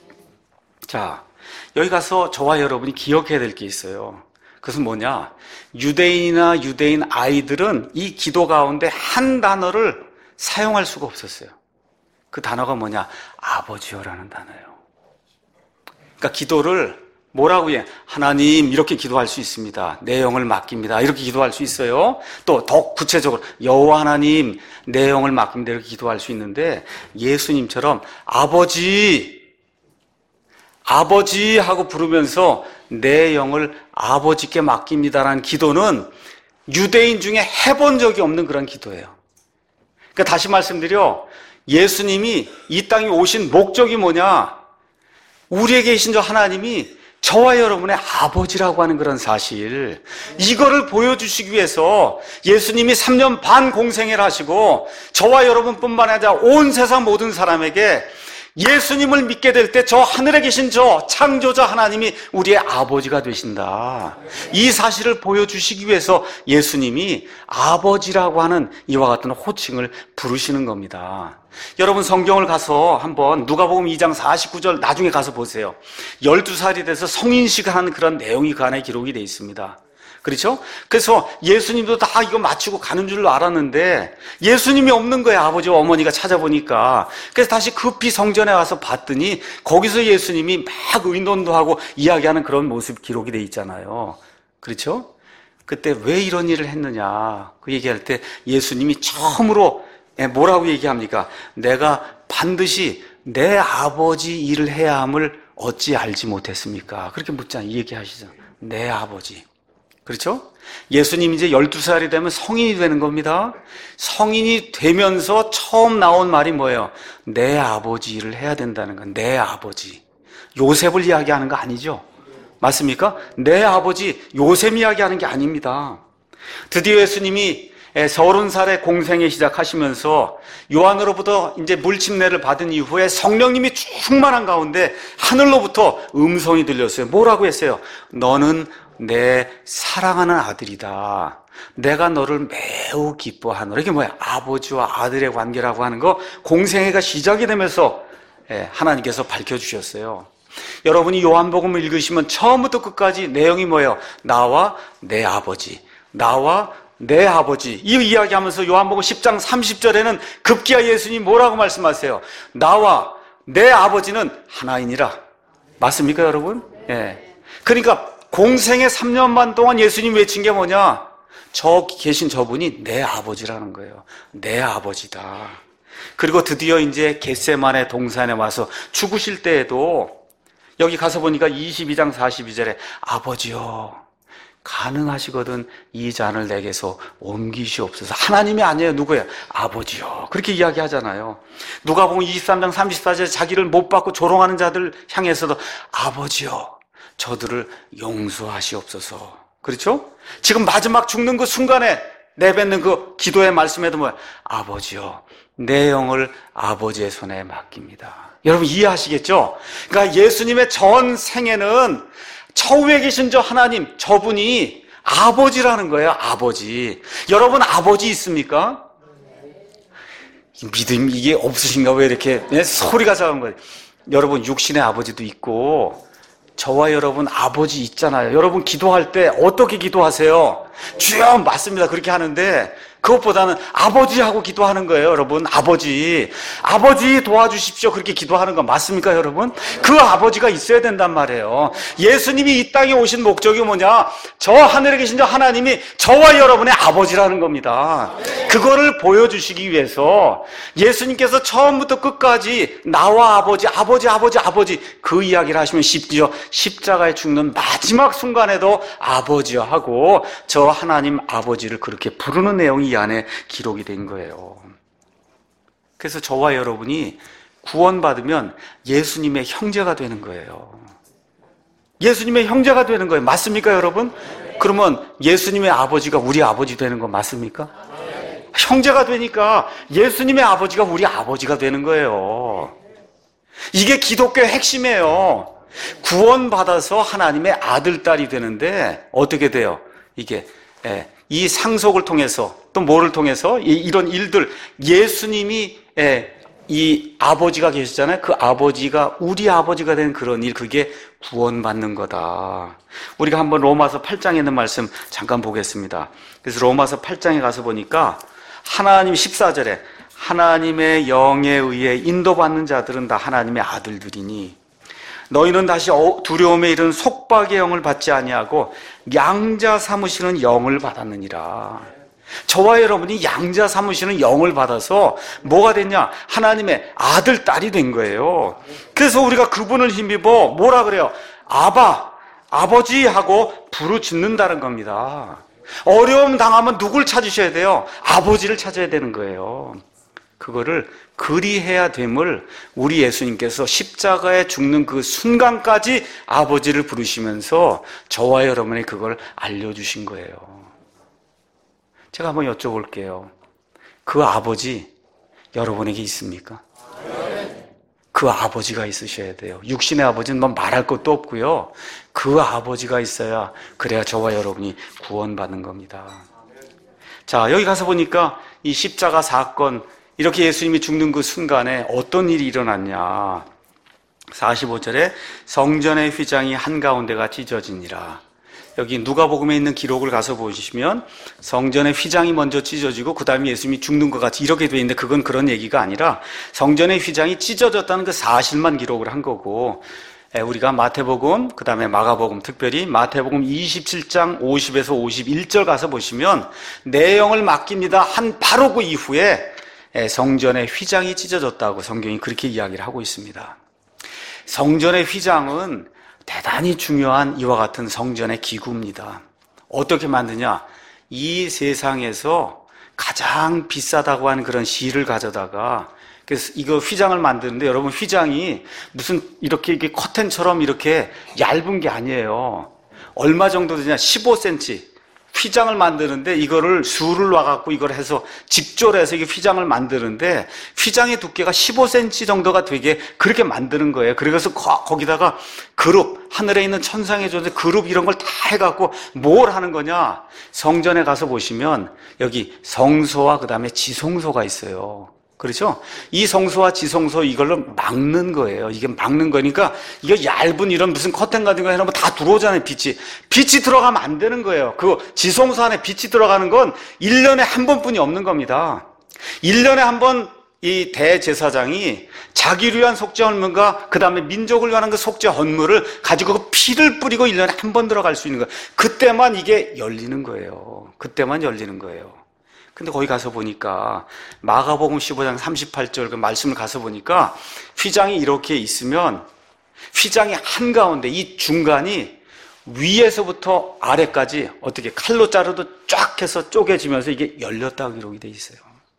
자, 여기 가서 저와 여러분이 기억해야 될 게 있어요. 그것은 뭐냐? 유대인이나 유대인 아이들은 이 기도 가운데 한 단어를 사용할 수가 없었어요. 그 단어가 뭐냐? 아버지여라는 단어예요. 그러니까 기도를 뭐라고 해? 하나님, 이렇게 기도할 수 있습니다. 내 영을 맡깁니다. 이렇게 기도할 수 있어요. 또 더 구체적으로 여호와 하나님, 내 영을 맡깁니다. 이렇게 기도할 수 있는데, 예수님처럼 아버지, 아버지 하고 부르면서 내 영을 아버지께 맡깁니다라는 기도는 유대인 중에 해본 적이 없는 그런 기도예요. 그러니까 다시 말씀드려, 예수님이 이 땅에 오신 목적이 뭐냐? 우리에게 계신 저 하나님이 저와 여러분의 아버지라고 하는 그런 사실, 이거를 보여주시기 위해서 예수님이 삼 년 반 공생애를 하시고 저와 여러분뿐만 아니라 온 세상 모든 사람에게 예수님을 믿게 될 때 저 하늘에 계신 저 창조자 하나님이 우리의 아버지가 되신다, 이 사실을 보여주시기 위해서 예수님이 아버지라고 하는 이와 같은 호칭을 부르시는 겁니다. 여러분 성경을 가서 한번 누가복음 이 장 사십구 절 나중에 가서 보세요. 열두 살이 돼서 성인식을 하는 그런 내용이 그 안에 기록이 되어 있습니다. 그렇죠? 그래서 예수님도 다 이거 마치고 가는 줄로 알았는데 예수님이 없는 거예요. 아버지와 어머니가 찾아보니까. 그래서 다시 급히 성전에 와서 봤더니 거기서 예수님이 막 의논도 하고 이야기하는 그런 모습 기록이 돼 있잖아요. 그렇죠? 그때 왜 이런 일을 했느냐 그 얘기할 때 예수님이 처음으로 뭐라고 얘기합니까? 내가 반드시 내 아버지 일을 해야 함을 어찌 알지 못했습니까? 그렇게 묻잖아요. 이 얘기하시죠. 내 아버지. 그렇죠? 예수님이 이제 열두 살이 되면 성인이 되는 겁니다. 성인이 되면서 처음 나온 말이 뭐예요? 내 아버지 일을 해야 된다는 건, 내 아버지. 요셉을 이야기하는 거 아니죠? 맞습니까? 내 아버지 요셉 이야기하는 게 아닙니다. 드디어 예수님이 서른 살에 공생에 시작하시면서 요한으로부터 이제 물침례를 받은 이후에 성령님이 충만한 가운데 하늘로부터 음성이 들렸어요. 뭐라고 했어요? 너는 내 사랑하는 아들이다. 내가 너를 매우 기뻐하노라. 이게 뭐야? 아버지와 아들의 관계라고 하는 거 공생애가 시작이 되면서 하나님께서 밝혀주셨어요. 여러분이 요한복음을 읽으시면 처음부터 끝까지 내용이 뭐예요? 나와 내 아버지, 나와 내 아버지. 이 이야기하면서 요한복음 십 장 삼십 절에는 급기야 예수님이 뭐라고 말씀하세요? 나와 내 아버지는 하나이니라. 맞습니까, 여러분? 예. 그러니까 공생의 삼 년 반 동안 예수님 외친 게 뭐냐? 저 계신 저분이 내 아버지라는 거예요. 내 아버지다. 그리고 드디어 이제 겟세마네 동산에 와서 죽으실 때에도 여기 가서 보니까 이십이 장 사십이 절에 아버지요, 가능하시거든 이 잔을 내게서 옮기시옵소서. 하나님이 아니에요. 누구예요? 아버지요. 그렇게 이야기하잖아요. 누가복음 이십삼 장 삼십사 절에 자기를 못 받고 조롱하는 자들 향해서도 아버지요, 저들을 용서하시옵소서. 그렇죠? 지금 마지막 죽는 그 순간에 내뱉는 그 기도의 말씀에도 뭐야? 아버지요, 내 영을 아버지의 손에 맡깁니다. 여러분 이해하시겠죠? 그러니까 예수님의 전 생애는 처우에 계신 저 하나님, 저분이 아버지라는 거예요. 아버지. 여러분 아버지 있습니까? 믿음 이게 없으신가? 왜 이렇게 소리가 작은 거예요? 여러분 육신의 아버지도 있고 저와 여러분 아버지 있잖아요. 여러분 기도할 때 어떻게 기도하세요? 주여, 맞습니다. 그렇게 하는데 그것보다는 아버지하고 기도하는 거예요, 여러분. 아버지. 아버지 도와주십시오. 그렇게 기도하는 거 맞습니까, 여러분? 그 아버지가 있어야 된단 말이에요. 예수님이 이 땅에 오신 목적이 뭐냐? 저 하늘에 계신 저 하나님이 저와 여러분의 아버지라는 겁니다. 그거를 보여주시기 위해서 예수님께서 처음부터 끝까지 나와 아버지, 아버지, 아버지, 아버지 그 이야기를 하시면 쉽죠. 십자가에 죽는 마지막 순간에도 아버지여 하고 저 하나님 아버지를 그렇게 부르는 내용이 이 안에 기록이 된 거예요. 그래서 저와 여러분이 구원받으면 예수님의 형제가 되는 거예요. 예수님의 형제가 되는 거예요. 맞습니까, 여러분? 그러면 예수님의 아버지가 우리 아버지 되는 거 맞습니까? 형제가 되니까 예수님의 아버지가 우리 아버지가 되는 거예요. 이게 기독교의 핵심이에요. 구원받아서 하나님의 아들, 딸이 되는데 어떻게 돼요? 이게 예, 이 상속을 통해서 또 뭐를 통해서 이, 이런 일들 예수님이 예, 이 아버지가 계시잖아요. 그 아버지가 우리 아버지가 된 그런 일, 그게 구원받는 거다. 우리가 한번 로마서 팔 장에 있는 말씀 잠깐 보겠습니다. 그래서 로마서 팔 장에 가서 보니까 하나님 십사 절에 하나님의 영에 의해 인도받는 자들은 다 하나님의 아들들이니 너희는 다시 두려움에 이른 속박의 영을 받지 아니하고 양자 삼으시는 영을 받았느니라. 저와 여러분이 양자 삼으시는 영을 받아서 뭐가 됐냐? 하나님의 아들, 딸이 된 거예요. 그래서 우리가 그분을 힘입어 뭐라 그래요? 아바, 아버지 하고 부르짖는다는 겁니다. 어려움 당하면 누굴 찾으셔야 돼요? 아버지를 찾아야 되는 거예요. 그거를 그리해야 됨을 우리 예수님께서 십자가에 죽는 그 순간까지 아버지를 부르시면서 저와 여러분이 그걸 알려주신 거예요. 제가 한번 여쭤볼게요. 그 아버지 여러분에게 있습니까? 그 아버지가 있으셔야 돼요. 육신의 아버지는 뭐 말할 것도 없고요. 그 아버지가 있어야 그래야 저와 여러분이 구원받는 겁니다. 자, 여기 가서 보니까 이 십자가 사건, 이렇게 예수님이 죽는 그 순간에 어떤 일이 일어났냐. 사십오 절에 성전의 휘장이 한가운데가 찢어지니라. 여기 누가복음에 있는 기록을 가서 보시면 성전의 휘장이 먼저 찢어지고 그 다음에 예수님이 죽는 것 같이 이렇게 돼 있는데 그건 그런 얘기가 아니라 성전의 휘장이 찢어졌다는 그 사실만 기록을 한 거고, 우리가 마태복음, 그 다음에 마가복음, 특별히 마태복음 이십칠 장 오십에서 오십일 절 가서 보시면 내용을 맡깁니다 한 바로 그 이후에 성전의 휘장이 찢어졌다고 성경이 그렇게 이야기를 하고 있습니다. 성전의 휘장은 대단히 중요한 이와 같은 성전의 기구입니다. 어떻게 만드냐? 이 세상에서 가장 비싸다고 하는 그런 실을 가져다가, 그래서 이거 휘장을 만드는데 여러분 휘장이 무슨 이렇게, 이렇게 커튼처럼 이렇게 얇은 게 아니에요. 얼마 정도 되냐? 십오 센티미터. 휘장을 만드는데 이거를 수를 놔갖고 이걸 해서 직조해서 이게 휘장을 만드는데 휘장의 두께가 십오 센티미터 정도가 되게 그렇게 만드는 거예요. 그래서 거기다가 그룹, 하늘에 있는 천상의 존재 그룹 이런 걸 다 해갖고 뭘 하는 거냐? 성전에 가서 보시면 여기 성소와 그 다음에 지성소가 있어요. 그렇죠? 이 성소와 지성소 이걸로 막는 거예요. 이게 막는 거니까 이거 얇은 이런 무슨 커튼 같은 거 해놓으면 다 들어오잖아요, 빛이. 빛이 들어가면 안 되는 거예요. 그 지성소 안에 빛이 들어가는 건 일 년에 한 번뿐이 없는 겁니다. 일 년에 한 번 이 대제사장이 자기를 위한 속죄 헌물과 그 다음에 민족을 위한 그 속죄 헌물을 가지고 그 피를 뿌리고 일 년에 한 번 들어갈 수 있는 거예요. 그때만 이게 열리는 거예요. 그때만 열리는 거예요. 근데 거기 가서 보니까 마가복음 십오 장 삼십팔 절 그 말씀을 가서 보니까 휘장이 이렇게 있으면 휘장이 한가운데 이 중간이 위에서부터 아래까지 어떻게 칼로 자르도 쫙 해서 쪼개지면서 이게 열렸다고 기록이 돼 있어요.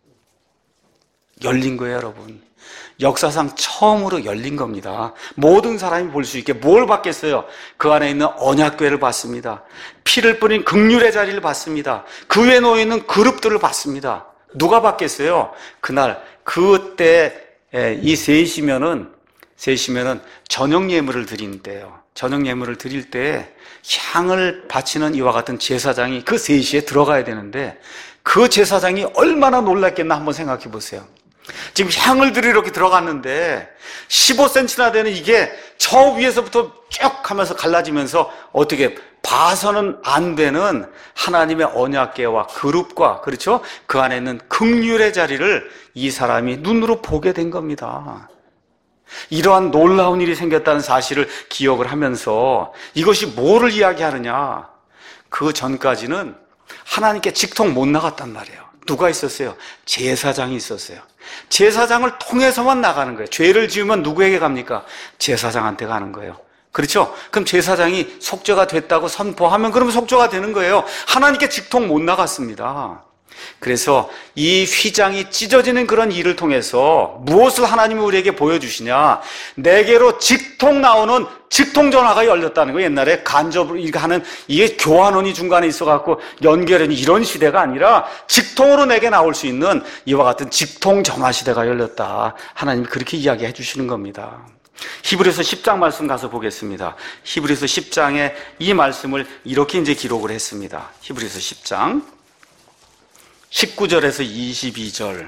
열린 거예요, 여러분. 역사상 처음으로 열린 겁니다. 모든 사람이 볼 수 있게 뭘 받겠어요? 그 안에 있는 언약궤를 받습니다. 피를 뿌린 긍휼의 자리를 받습니다. 그 위에 놓여있는 그룹들을 받습니다. 누가 받겠어요? 그날 그때 이 셋이면은 셋이면은 저녁 예물을 드리는 때예요. 저녁 예물을 드릴 때 향을 바치는 이와 같은 제사장이 그 셋이에 들어가야 되는데 그 제사장이 얼마나 놀랐겠나 한번 생각해 보세요. 지금 향을 들이러 이렇게 들어갔는데 십오 센티미터나 되는 이게 저 위에서부터 쭉 하면서 갈라지면서 어떻게 봐서는 안 되는 하나님의 언약궤와 그룹과 그렇죠? 그 안에 있는 긍휼의 자리를 이 사람이 눈으로 보게 된 겁니다. 이러한 놀라운 일이 생겼다는 사실을 기억을 하면서 이것이 뭐를 이야기하느냐? 그 전까지는 하나님께 직통 못 나갔단 말이에요. 누가 있었어요? 제사장이 있었어요. 제사장을 통해서만 나가는 거예요. 죄를 지으면 누구에게 갑니까? 제사장한테 가는 거예요. 그렇죠? 그럼 제사장이 속죄가 됐다고 선포하면 그러면 속죄가 되는 거예요. 하나님께 직통 못 나갔습니다. 그래서 이 휘장이 찢어지는 그런 일을 통해서 무엇을 하나님이 우리에게 보여주시냐? 내게로 직통 나오는 직통 전화가 열렸다는 거예요. 옛날에 간접으로 하는 이게 교환원이 중간에 있어갖고 연결하는 이런 시대가 아니라 직통으로 내게 나올 수 있는 이와 같은 직통 전화 시대가 열렸다. 하나님이 그렇게 이야기해 주시는 겁니다. 히브리서 십 장 말씀 가서 보겠습니다. 히브리서 십 장에 이 말씀을 이렇게 이제 기록을 했습니다. 히브리서 십 장 십구 절에서 이십이 절.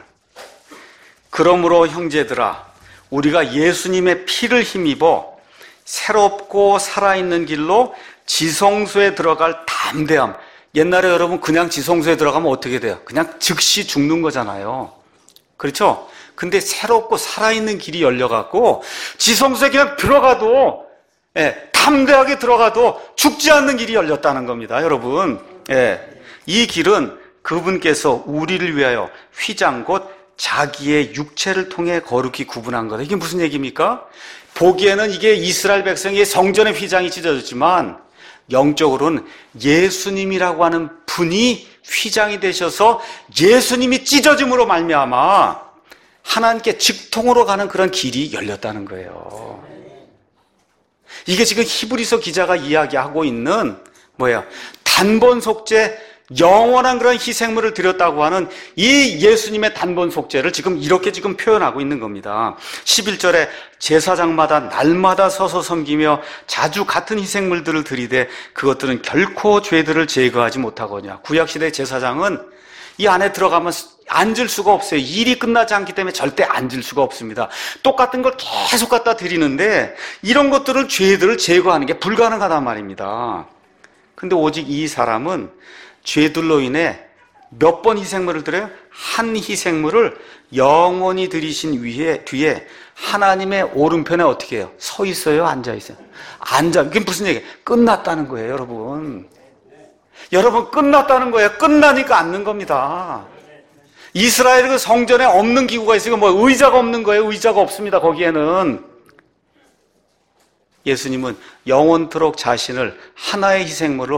그러므로 형제들아 우리가 예수님의 피를 힘입어 새롭고 살아있는 길로 지성소에 들어갈 담대함. 옛날에 여러분 그냥 지성소에 들어가면 어떻게 돼요? 그냥 즉시 죽는 거잖아요. 그렇죠? 근데 새롭고 살아있는 길이 열려갖고 지성소에 그냥 들어가도 예, 담대하게 들어가도 죽지 않는 길이 열렸다는 겁니다. 여러분 예, 이 길은 그분께서 우리를 위하여 휘장 곧 자기의 육체를 통해 거룩히 구분한 거다. 이게 무슨 얘기입니까? 보기에는 이게 이스라엘 백성의 성전의 휘장이 찢어졌지만 영적으로는 예수님이라고 하는 분이 휘장이 되셔서 예수님이 찢어짐으로 말미암아 하나님께 직통으로 가는 그런 길이 열렸다는 거예요. 이게 지금 히브리서 기자가 이야기하고 있는 뭐예요? 단번 속죄, 영원한 그런 희생물을 드렸다고 하는 이 예수님의 단번 속죄를 지금 이렇게 지금 표현하고 있는 겁니다. 십일 절에 제사장마다 날마다 서서 섬기며 자주 같은 희생물들을 드리되 그것들은 결코 죄들을 제거하지 못하거냐. 구약시대 제사장은 이 안에 들어가면 앉을 수가 없어요. 일이 끝나지 않기 때문에 절대 앉을 수가 없습니다. 똑같은 걸 계속 갖다 드리는데 이런 것들을 죄들을 제거하는 게 불가능하단 말입니다. 근데 오직 이 사람은 죄들로 인해 몇 번 희생물을 드려요? 한 희생물을 영원히 드리신 위에, 뒤에 하나님의 오른편에 어떻게 해요? 서 있어요? 앉아 있어요? 앉아. 이게 무슨 얘기예요? 끝났다는 거예요, 여러분. 여러분, 끝났다는 거예요. 끝나니까 앉는 겁니다. 이스라엘 그 성전에 없는 기구가 있으니까 뭐 의자가 없는 거예요? 의자가 없습니다, 거기에는. 예수님은 영원토록 자신을 하나의 희생물로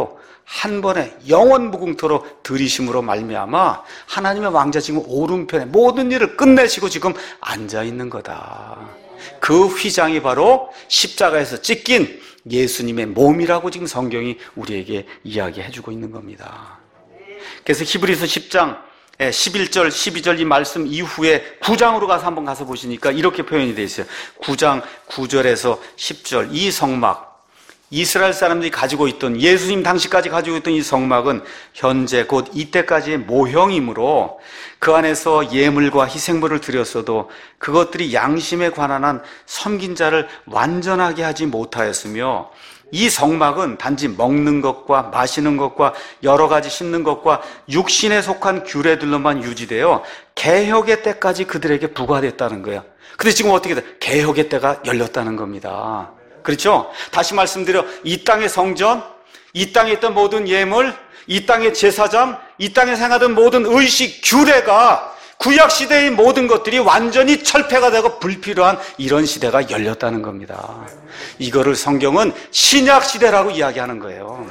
한 번에 영원 무궁토로 들이심으로 말미암아 하나님의 왕자 지금 오른편에 모든 일을 끝내시고 지금 앉아 있는 거다. 그 휘장이 바로 십자가에서 찢긴 예수님의 몸이라고 지금 성경이 우리에게 이야기해 주고 있는 겁니다. 그래서 히브리서 십 장 십일 절, 십이 절 이 말씀 이후에 구 장으로 가서 한번 가서 보시니까 이렇게 표현이 되어 있어요. 구 장 구 절에서 십 절, 이 성막, 이스라엘 사람들이 가지고 있던, 예수님 당시까지 가지고 있던 이 성막은 현재 곧 이때까지의 모형이므로 그 안에서 예물과 희생물을 드렸어도 그것들이 양심에 관한 한 섬긴 자를 완전하게 하지 못하였으며, 이 성막은 단지 먹는 것과 마시는 것과 여러 가지 씹는 것과 육신에 속한 규례들로만 유지되어 개혁의 때까지 그들에게 부과됐다는 거예요. 근데 지금 어떻게 돼? 개혁의 때가 열렸다는 겁니다. 그렇죠? 다시 말씀드려, 이 땅의 성전, 이 땅에 있던 모든 예물, 이 땅의 제사장, 이 땅에 생하던 모든 의식, 규례가 구약시대의 모든 것들이 완전히 철폐가 되고 불필요한 이런 시대가 열렸다는 겁니다. 이거를 성경은 신약시대라고 이야기하는 거예요.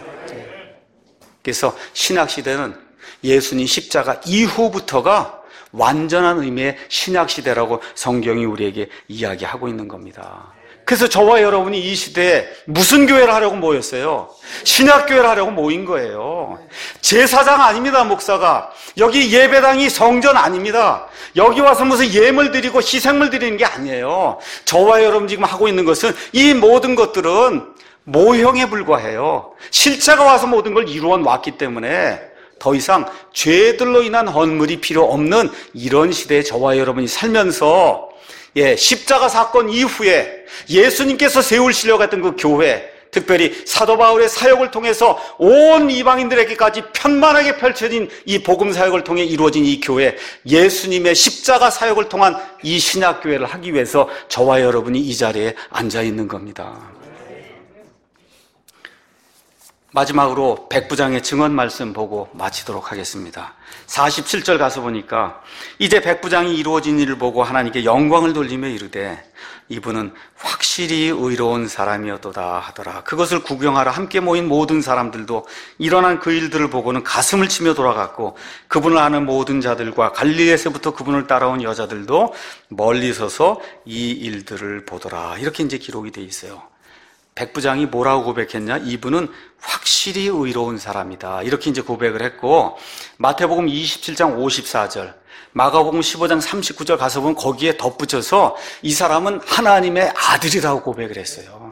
그래서 신약시대는 예수님 십자가 이후부터가 완전한 의미의 신약시대라고 성경이 우리에게 이야기하고 있는 겁니다. 그래서 저와 여러분이 이 시대에 무슨 교회를 하려고 모였어요? 신약교회를 하려고 모인 거예요. 제사장 아닙니다, 목사가. 여기 예배당이 성전 아닙니다. 여기 와서 무슨 예물 드리고 희생물 드리는 게 아니에요. 저와 여러분 지금 하고 있는 것은 이 모든 것들은 모형에 불과해요. 실체가 와서 모든 걸 이루어 왔기 때문에 더 이상 죄들로 인한 헌물이 필요 없는 이런 시대에 저와 여러분이 살면서, 예, 십자가 사건 이후에 예수님께서 세우시려고 했던 그 교회, 특별히 사도 바울의 사역을 통해서 온 이방인들에게까지 편만하게 펼쳐진 이 복음 사역을 통해 이루어진 이 교회, 예수님의 십자가 사역을 통한 이 신약교회를 하기 위해서 저와 여러분이 이 자리에 앉아 있는 겁니다. 마지막으로 백부장의 증언 말씀 보고 마치도록 하겠습니다. 사십칠 절 가서 보니까 이제 백부장이 이루어진 일을 보고 하나님께 영광을 돌리며 이르되 이분은 확실히 의로운 사람이었도다 하더라. 그것을 구경하러 함께 모인 모든 사람들도 일어난 그 일들을 보고는 가슴을 치며 돌아갔고 그분을 아는 모든 자들과 갈릴리에서부터 그분을 따라온 여자들도 멀리 서서 이 일들을 보더라. 이렇게 이제 기록이 돼 있어요. 백부장이 뭐라고 고백했냐? 이분은 확실히 의로운 사람이다. 이렇게 이제 고백을 했고, 마태복음 이십칠 장 오십사 절, 마가복음 십오 장 삼십구 절 가서 보면 거기에 덧붙여서 이 사람은 하나님의 아들이라고 고백을 했어요.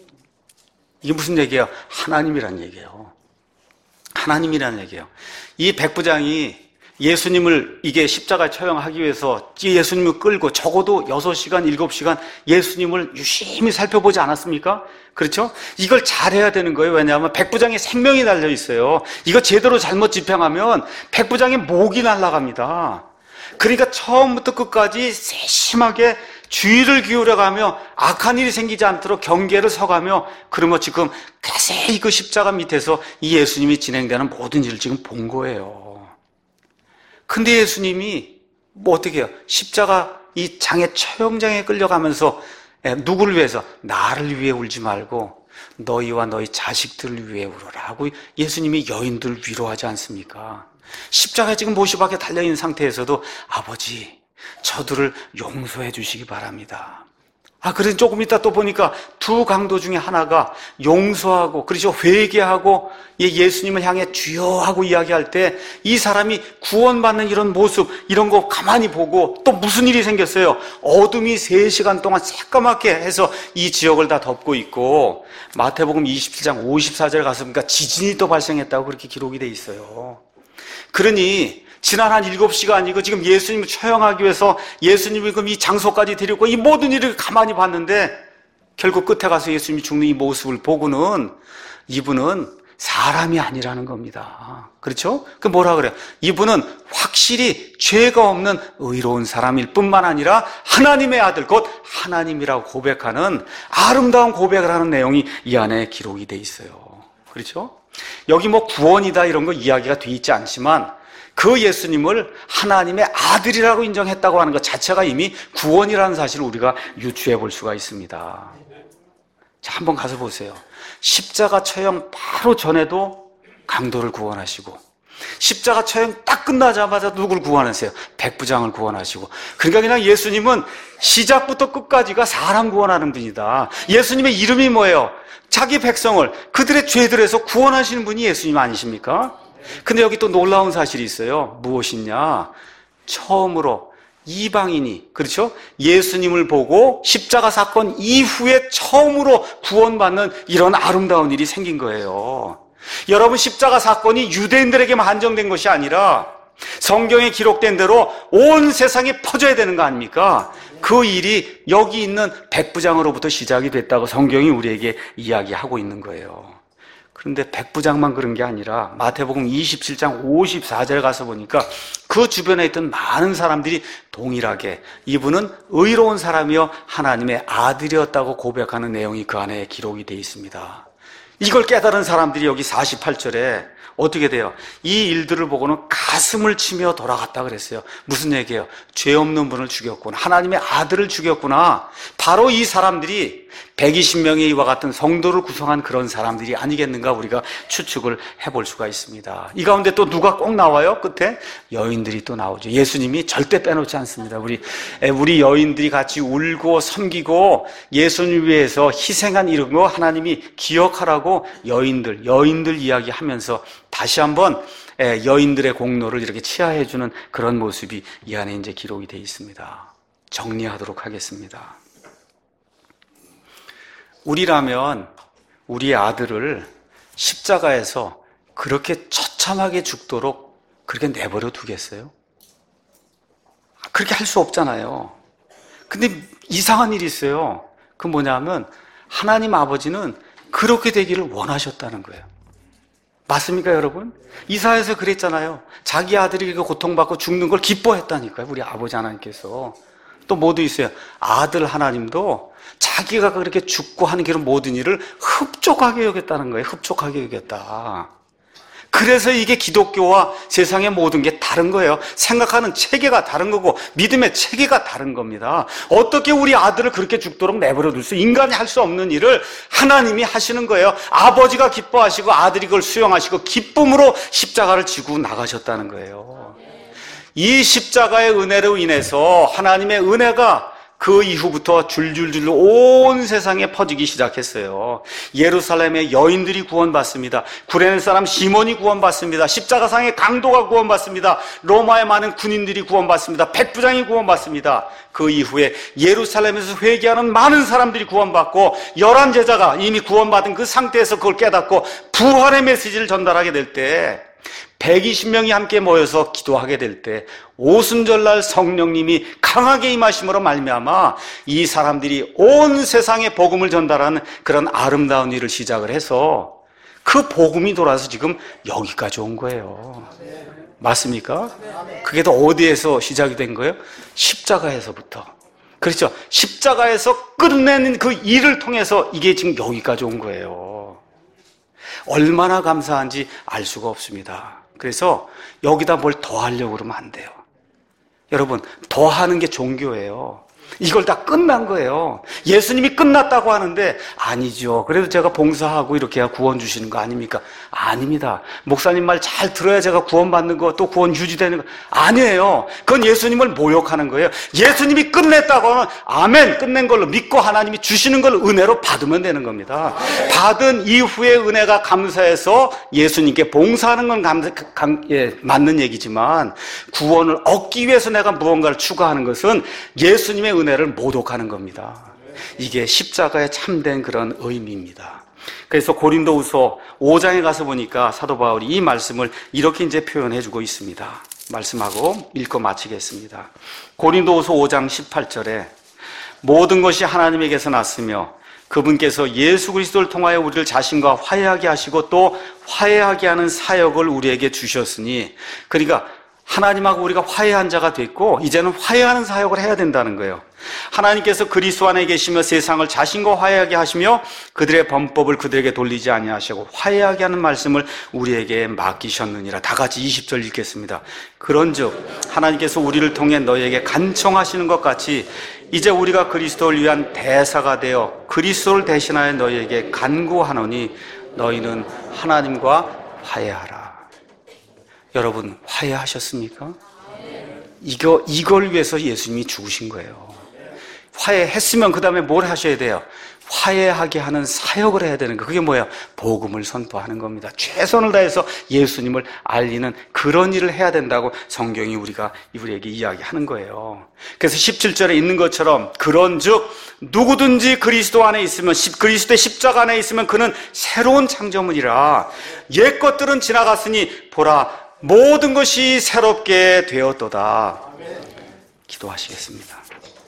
이게 무슨 얘기예요? 하나님이란 얘기예요. 하나님이란 얘기예요. 이 백부장이 예수님을 이게 십자가에 처형하기 위해서 예수님을 끌고 적어도 여섯 시간, 일곱 시간 예수님을 유심히 살펴보지 않았습니까? 그렇죠? 이걸 잘해야 되는 거예요. 왜냐하면 백부장의 생명이 달려 있어요. 이거 제대로 잘못 집행하면 백부장의 목이 날아갑니다. 그러니까 처음부터 끝까지 세심하게 주의를 기울여가며 악한 일이 생기지 않도록 경계를 서가며, 그러면 지금 자세히 그 십자가 밑에서 이 예수님이 진행되는 모든 일을 지금 본 거예요. 근데 예수님이 뭐 어떻게 해요? 십자가 이 장의 처형장에 끌려가면서 누구를 위해서? 나를 위해 울지 말고 너희와 너희 자식들을 위해 울어라 하고 예수님이 여인들을 위로하지 않습니까? 십자가에 지금 못이 박혀 달려있는 상태에서도 아버지, 저들을 용서해 주시기 바랍니다. 아, 그래서 조금 이따 또 보니까 두 강도 중에 하나가 용서하고, 그렇죠, 회개하고 예수님을 향해 주여 하고 이야기할 때 이 사람이 구원받는 이런 모습, 이런 거 가만히 보고 또 무슨 일이 생겼어요? 어둠이 세 시간 동안 새까맣게 해서 이 지역을 다 덮고 있고, 마태복음 이십칠 장 오십사 절 가서 보니까 지진이 또 발생했다고 그렇게 기록이 돼 있어요. 그러니 지난 한 일곱 시간이고 지금 예수님을 처형하기 위해서 예수님을 그럼 이 장소까지 데리고 이 모든 일을 가만히 봤는데 결국 끝에 가서 예수님이 죽는 이 모습을 보고는 이분은 사람이 아니라는 겁니다. 그렇죠? 그 뭐라 그래요? 이분은 확실히 죄가 없는 의로운 사람일 뿐만 아니라 하나님의 아들, 곧 하나님이라고 고백하는 아름다운 고백을 하는 내용이 이 안에 기록이 돼 있어요. 그렇죠? 여기 뭐 구원이다 이런 거 이야기가 돼 있지 않지만 그 예수님을 하나님의 아들이라고 인정했다고 하는 것 자체가 이미 구원이라는 사실을 우리가 유추해 볼 수가 있습니다. 자, 한번 가서 보세요. 십자가 처형 바로 전에도 강도를 구원하시고, 십자가 처형 딱 끝나자마자 누굴 구원하세요? 백부장을 구원하시고. 그러니까 그냥 예수님은 시작부터 끝까지가 사람 구원하는 분이다. 예수님의 이름이 뭐예요? 자기 백성을 그들의 죄들에서 구원하시는 분이 예수님 아니십니까? 근데 여기 또 놀라운 사실이 있어요. 무엇이냐? 처음으로 이방인이, 그렇죠? 예수님을 보고 십자가 사건 이후에 처음으로 구원받는 이런 아름다운 일이 생긴 거예요. 여러분, 십자가 사건이 유대인들에게만 한정된 것이 아니라 성경에 기록된 대로 온 세상에 퍼져야 되는 거 아닙니까? 그 일이 여기 있는 백부장으로부터 시작이 됐다고 성경이 우리에게 이야기하고 있는 거예요. 그런데 백부장만 그런 게 아니라 마태복음 이십칠 장 오십사 절 가서 보니까 그 주변에 있던 많은 사람들이 동일하게 이분은 의로운 사람이요 하나님의 아들이었다고 고백하는 내용이 그 안에 기록이 되어 있습니다. 이걸 깨달은 사람들이 여기 사십팔 절에 어떻게 돼요? 이 일들을 보고는 가슴을 치며 돌아갔다 그랬어요. 무슨 얘기예요? 죄 없는 분을 죽였구나. 하나님의 아들을 죽였구나. 바로 이 사람들이 백이십 명의 이와 같은 성도를 구성한 그런 사람들이 아니겠는가 우리가 추측을 해볼 수가 있습니다. 이 가운데 또 누가 꼭 나와요? 끝에 여인들이 또 나오죠. 예수님이 절대 빼놓지 않습니다. 우리 우리 여인들이 같이 울고 섬기고 예수님 위해서 희생한 이런 거 하나님이 기억하라고 여인들 여인들 이야기하면서 다시 한번 여인들의 공로를 이렇게 치하해주는 그런 모습이 이 안에 이제 기록이 되어 있습니다. 정리하도록 하겠습니다. 우리라면 우리의 아들을 십자가에서 그렇게 처참하게 죽도록 그렇게 내버려 두겠어요? 그렇게 할 수 없잖아요. 근데 이상한 일이 있어요. 그 뭐냐면 하나님 아버지는 그렇게 되기를 원하셨다는 거예요. 맞습니까, 여러분? 이사야에서 그랬잖아요. 자기 아들이 고통받고 죽는 걸 기뻐했다니까요. 우리 아버지 하나님께서. 또 뭐도 있어요. 아들 하나님도 자기가 그렇게 죽고 하는 그런 모든 일을 흡족하게 여겼다는 거예요. 흡족하게 여겼다. 그래서 이게 기독교와 세상의 모든 게 다른 거예요. 생각하는 체계가 다른 거고 믿음의 체계가 다른 겁니다. 어떻게 우리 아들을 그렇게 죽도록 내버려 둘 수, 인간이 할 수 없는 일을 하나님이 하시는 거예요. 아버지가 기뻐하시고 아들이 그걸 수용하시고 기쁨으로 십자가를 지고 나가셨다는 거예요. 이 십자가의 은혜로 인해서 하나님의 은혜가 그 이후부터 줄줄줄 온 세상에 퍼지기 시작했어요. 예루살렘의 여인들이 구원받습니다. 구레네 사람 시몬이 구원받습니다. 십자가상의 강도가 구원받습니다. 로마의 많은 군인들이 구원받습니다. 백부장이 구원받습니다. 그 이후에 예루살렘에서 회개하는 많은 사람들이 구원받고 열한 제자가 이미 구원받은 그 상태에서 그걸 깨닫고 부활의 메시지를 전달하게 될 때 백이십 명이 함께 모여서 기도하게 될 때 오순절날 성령님이 강하게 임하심으로 말미암아 이 사람들이 온 세상에 복음을 전달하는 그런 아름다운 일을 시작을 해서 그 복음이 돌아서 지금 여기까지 온 거예요. 맞습니까? 그게 또 어디에서 시작이 된 거예요? 십자가에서부터. 그렇죠. 십자가에서 끝내는 그 일을 통해서 이게 지금 여기까지 온 거예요. 얼마나 감사한지 알 수가 없습니다. 그래서 여기다 뭘 더 하려고 그러면 안 돼요. 여러분, 더 하는 게 종교예요. 이걸 다 끝난 거예요. 예수님이 끝났다고 하는데 아니죠. 그래도 제가 봉사하고 이렇게 해야 구원 주시는 거 아닙니까? 아닙니다. 목사님 말 잘 들어야 제가 구원받는 거, 또 구원 유지되는 거 아니에요. 그건 예수님을 모욕하는 거예요. 예수님이 끝냈다고 하면 아멘, 끝낸 걸로 믿고 하나님이 주시는 걸 은혜로 받으면 되는 겁니다. 받은 이후의 은혜가 감사해서 예수님께 봉사하는 건 감, 감, 예, 맞는 얘기지만 구원을 얻기 위해서 내가 무언가를 추가하는 것은 예수님의 은혜를 모독하는 겁니다. 이게 십자가의 참된 그런 의미입니다. 그래서 고린도후서 오 장에 가서 보니까 사도 바울이 이 말씀을 이렇게 이제 표현해 주고 있습니다. 말씀하고 읽고 마치겠습니다. 고린도후서 오 장 십팔 절에 모든 것이 하나님에게서 났으며 그분께서 예수 그리스도를 통하여 우리를 자신과 화해하게 하시고 또 화해하게 하는 사역을 우리에게 주셨으니, 그러니까 하나님하고 우리가 화해한 자가 됐고 이제는 화해하는 사역을 해야 된다는 거예요. 하나님께서 그리스도 안에 계시며 세상을 자신과 화해하게 하시며 그들의 범법을 그들에게 돌리지 아니하시고 화해하게 하는 말씀을 우리에게 맡기셨느니라. 다 같이 이십 절 읽겠습니다. 그런즉 하나님께서 우리를 통해 너희에게 간청하시는 것 같이 이제 우리가 그리스도를 위한 대사가 되어 그리스도를 대신하여 너희에게 간구하노니 너희는 하나님과 화해하라. 여러분, 화해하셨습니까? 이거, 이걸 위해서 예수님이 죽으신 거예요. 화해했으면 그 다음에 뭘 하셔야 돼요? 화해하게 하는 사역을 해야 되는 거. 그게 뭐예요? 복음을 선포하는 겁니다. 최선을 다해서 예수님을 알리는 그런 일을 해야 된다고 성경이 우리가 우리에게 이야기하는 거예요. 그래서 십칠 절에 있는 것처럼 그런즉 누구든지 그리스도 안에 있으면, 그리스도의 십자가 안에 있으면 그는 새로운 창조물이라. 옛 것들은 지나갔으니 보라 모든 것이 새롭게 되었도다. 기도하시겠습니다.